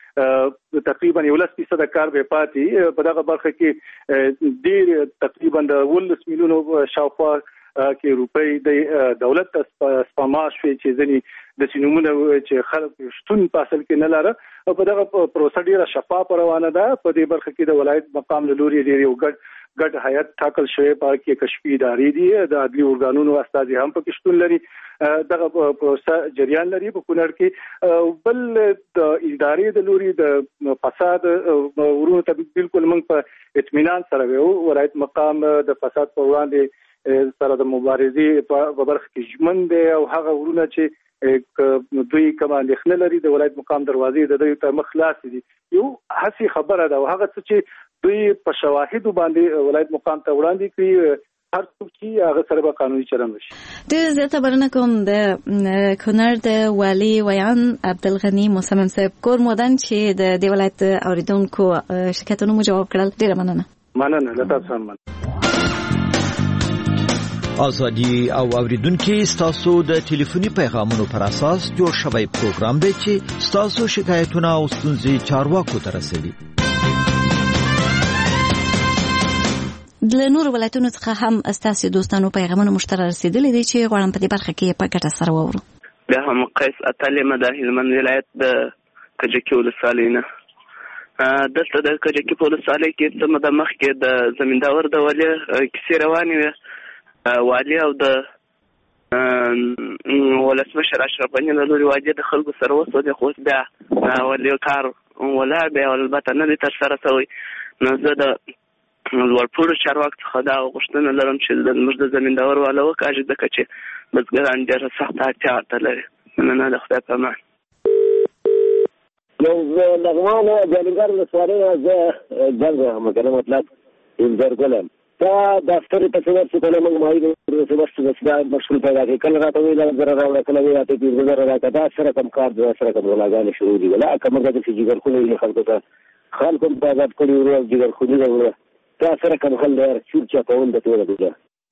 او تقریبا 11% کار به پاتې. په دغه برخه کې ډېر تقریبا د 19 میلیونو شاوخوا کې روپۍ د دولت ته سپما شوې چې ځینې د سینومونه چې خلک شتون په اصل کې نه لاره او په دغه پروسه ډېره شفاف روانه ده. په دې برخه کې د ولایت مقام له لوري ډېر یو ګډ هیئت ټاکل شوی په کې کشفي ادارې دي. د عدلي ارګانونو استازي هم پکې شتون لري. دغه پروسه جریان لري په کونړ کې. بل د ادارې د لوري د فساد ورونو ته بالکل موږ په اطمینان سره وو. ولایت مقام د فساد په وړاندې سره د مبارزې په برخه کې ژمن دی او هغه ورونه چې دوی کوم اندېښنه لري د ولایت مقام دروازې د دوی ته مخ خلاص دي. یو هڅه خبره ده او هغه چې دوی په شواهد باندې ولایت مقام ته وړاندې کړي هر څوک چې هغه سره به قانوني چلند وشي. ډېر زیاته مننه کوم د کونړ د والي ویان عبدالغني مصمم صاحب کور مودن چې د دې ولایت اوریدونکو شکایتونو مو جواب کړل. ډېر مننه. مننه. له تاسو هم ازادي او اوریدونکو ستاسو د ټلیفوني پیغامونو پر اساس جوړ شوی پروګرام دی چې ستاسو شکایتونه او ستونزې چارواکو ته رسوي. د نور ولایتونو څخه هم ستاسو دوستانو پیغامونه مشترک رسیدلي دي چې غواړم په دې برخه کې په ګټه سره واورو. بیا هم قیس اتلمه د هلمند ولایت د کجکي ولسوالۍ نه. دلته د کجکي په ولسوالۍ کې څه موده مخکې د زمینداور د والي کیسې روانې وې. والي او د ولسمشر اشرف غني له لوري واجب د خلکو سره وسوځي، خو بیا والي کار ولا بیا البته نه دي ترسره شوی. نو زه د لوړپوړو چارواکو څخه دا غوښتنه لرم چې زموږ د زمینداور والا وکاږي، ځکه چې بزګران ډېره سخته اړتیا ورته لري. مننه، د خدای په امان. زه لغمان جالنګر ولسوالۍ نه زه جنګ مکرم اطلاق انځرګلم تا دفتر په څیر څه کله موږ مایو د سمستر د مشغول پیدا کې کله راته ویل زره راوړل کله وی اته دې زره راکړه دا سره کم کار د سره کوم ولاګانې شروع دي ولا کومه د جګر خلې خلکو ته خلکو په آزاد کړي ورو جګر خلې ولا تا سره کوم خل لري چې چا په ول د توله ده.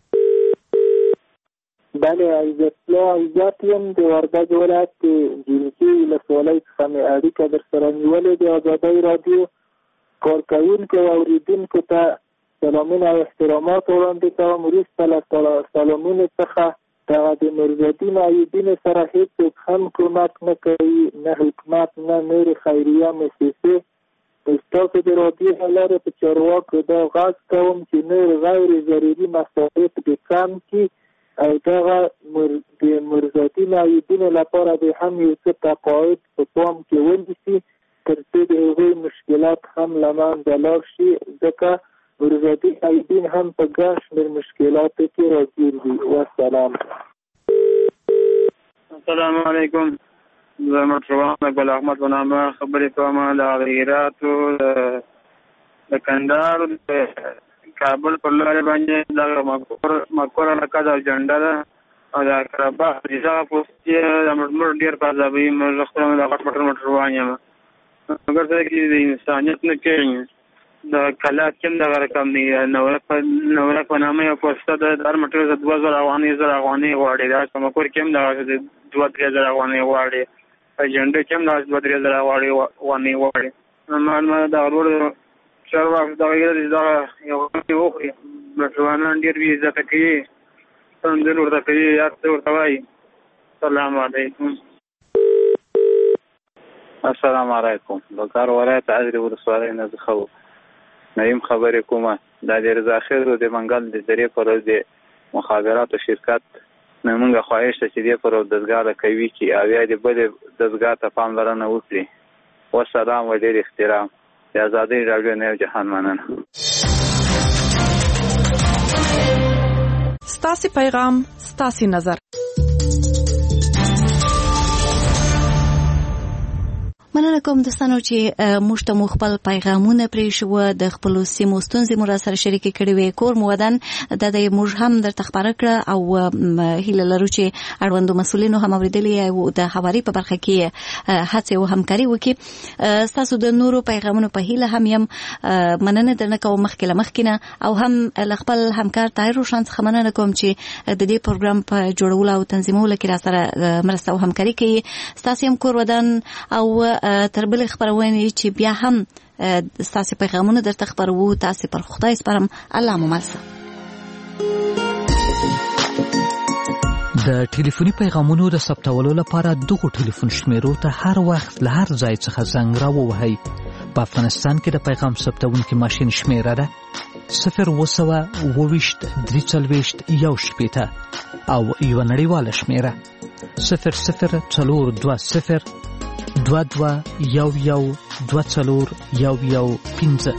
بله عزتیم د وردګ ولایت جنسي ولسوالۍ څخه مې اړیکه در سره نیولې د ازادۍ راډیو کارکوونکو او اوریدونکو ته سلامونه او احترامات وړاندې کوم. وروسته له سلامونو څخه دغه د نورالدین ایوبین سره هېڅوک هم کومک نه کوي، نه حکومت نه نورې خیریه مؤسسې. ستاسو د راډیو له لارې په چارواکو دا غږ کوم چې نور غیر ضروري مصارف دې کم کړي او دغه د مرزالدین ایوبین لپاره د هم یو څه تقاعد په پام کې ونیسي تر څو د هغوی مشکلات هم له منځه لاړ شي، ځکه مرزالدین ایوبین هم په ګڼ شمېر مشکلاتو کې راګیر دي. والسلام. السلام علیکم. زه مطربان اقبال احمد په نامه خبرې کوم د غیراتو د کندهار کابل پر لارې باندې د مکور علاقه د جنډه ده او د اقربا دغه پوستې د موږ ډېر په عذابوي. موږ خپله د غټ موټر روان یم، مګر دغه کې د انسانیت نه کوي. د کلات کې هم دغه رقم دی. نورک په نامه یو پوسته ده، د هر موټر زه 2000 افغانۍ غواړي. دا په مکور کې هم دغه 2-3 افغانۍ غواړي. په جنډه کې هم دغه 2-3 افغانۍ غواړي. معلومه دغه لوړ چارواکو دغه دغه یو وخوري موټروانان ډېر بې عزته کوي، څنډل ورته کوي، یاد څه ورته وایي. السلام علیکم. السلام علیکم. بکار ولایت عزري ولسوالۍ نه زه نعیم خبرې کوم. دا د رضا خیر د منګل د درې پر د مخابراتو شرکت نه موږ خواهش ته چې دې پر دزګاه کوي چې اویا د بل دزګاه ته پاملرنه وکړي. والسلام و ډېر احترام. د ازادۍ راډیو نه جهان مننه. ستاسو پیغام ستاسو نظر. مننه کوم دوستانو چې موږ ته خپل پیغامونه پرې شو، د خپل سیمو ستونزې مو سره شریک کړي وي. کور مو ودان د موږ هم درته خبره کړه او هیله لرو چې اړوندو مسؤلینو هم اوریدلي او د حواري په برخه کې هڅه او همکاري وکړي. تاسو د نورو پیغامونو په هیله هم یم مننه درنه کوم مخکینه او هم خپل همکار طاهر روشن څخه مننه کوم چې د دې پروګرام په جوړولو او تنظیمولو کې را سره مرسته او همکاري کوي. تاسو هم کور ودان او تر بل خبرونه چې بیا هم تاسو پیغامونه درته خبرو. تاسو پر خدای سپارم. الله مو ملسه. د ټلیفوني پیغامونو د ثبتولو لپاره دغه ټلیفون شمیرو ته هر وخت له هر ځای څخه زنګ راووهئ. په افغانستان کې د پیغام ثبتونکي ماشین شمیره ده 0202341 او یو نړیواله شمیره 004020 2211241115.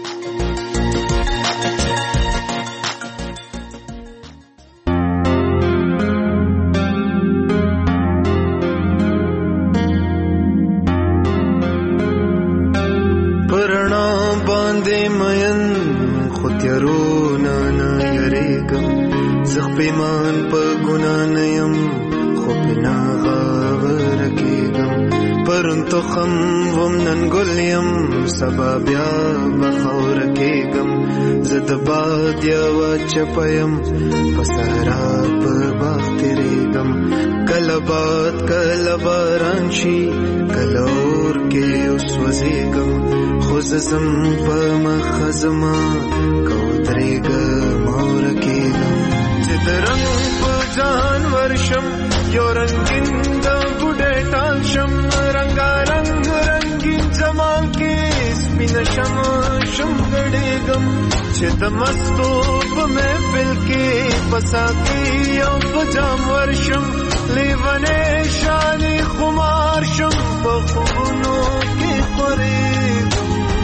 پرنا باندې مین خو تیارونه نه یریږم، زه پیمان په ګناه نه یم خو په ناغاوره کېږم. پرون تخم وم نن ګل یم سبا بیا به خاوره کېږم. زه د باد یوه چپه یم په صحرا په باغ تېرېږم. کله باد کله باران شي کله اور کې وسوځېږم، خو زم په مخزما کوترېګه مورکېږم چې درنګ په ځان ورشم یو رنگین د بوډۍ ټال شم رنګارنګ رنگین زمان کې سپینه شم ګډېږم چې د مستو په محفل کې پساکي او په جام ورشم لیونې شانې خمار شم په خوبونو کې خورېږم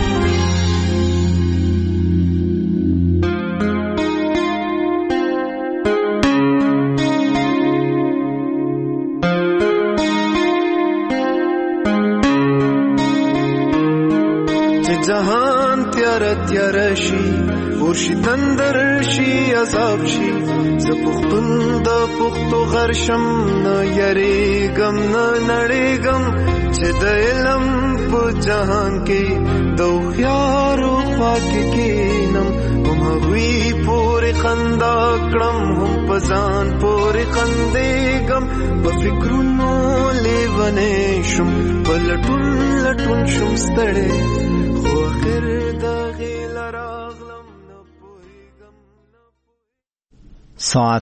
جهان تیار شي ورشي تندر شي عذاب شي زه پښتون د پښتو غرشم نه یریږم نه نړېږم چې د علم په جهان کې د هوښیارو خوا کې کښېنم هم هغوی پورې خندا کړم هم په ځان پورې خندېږم په فکرونو لیونی شم په لټون شم ستړی خو آخر د غیله راغلم نه پوهېږم. ساعت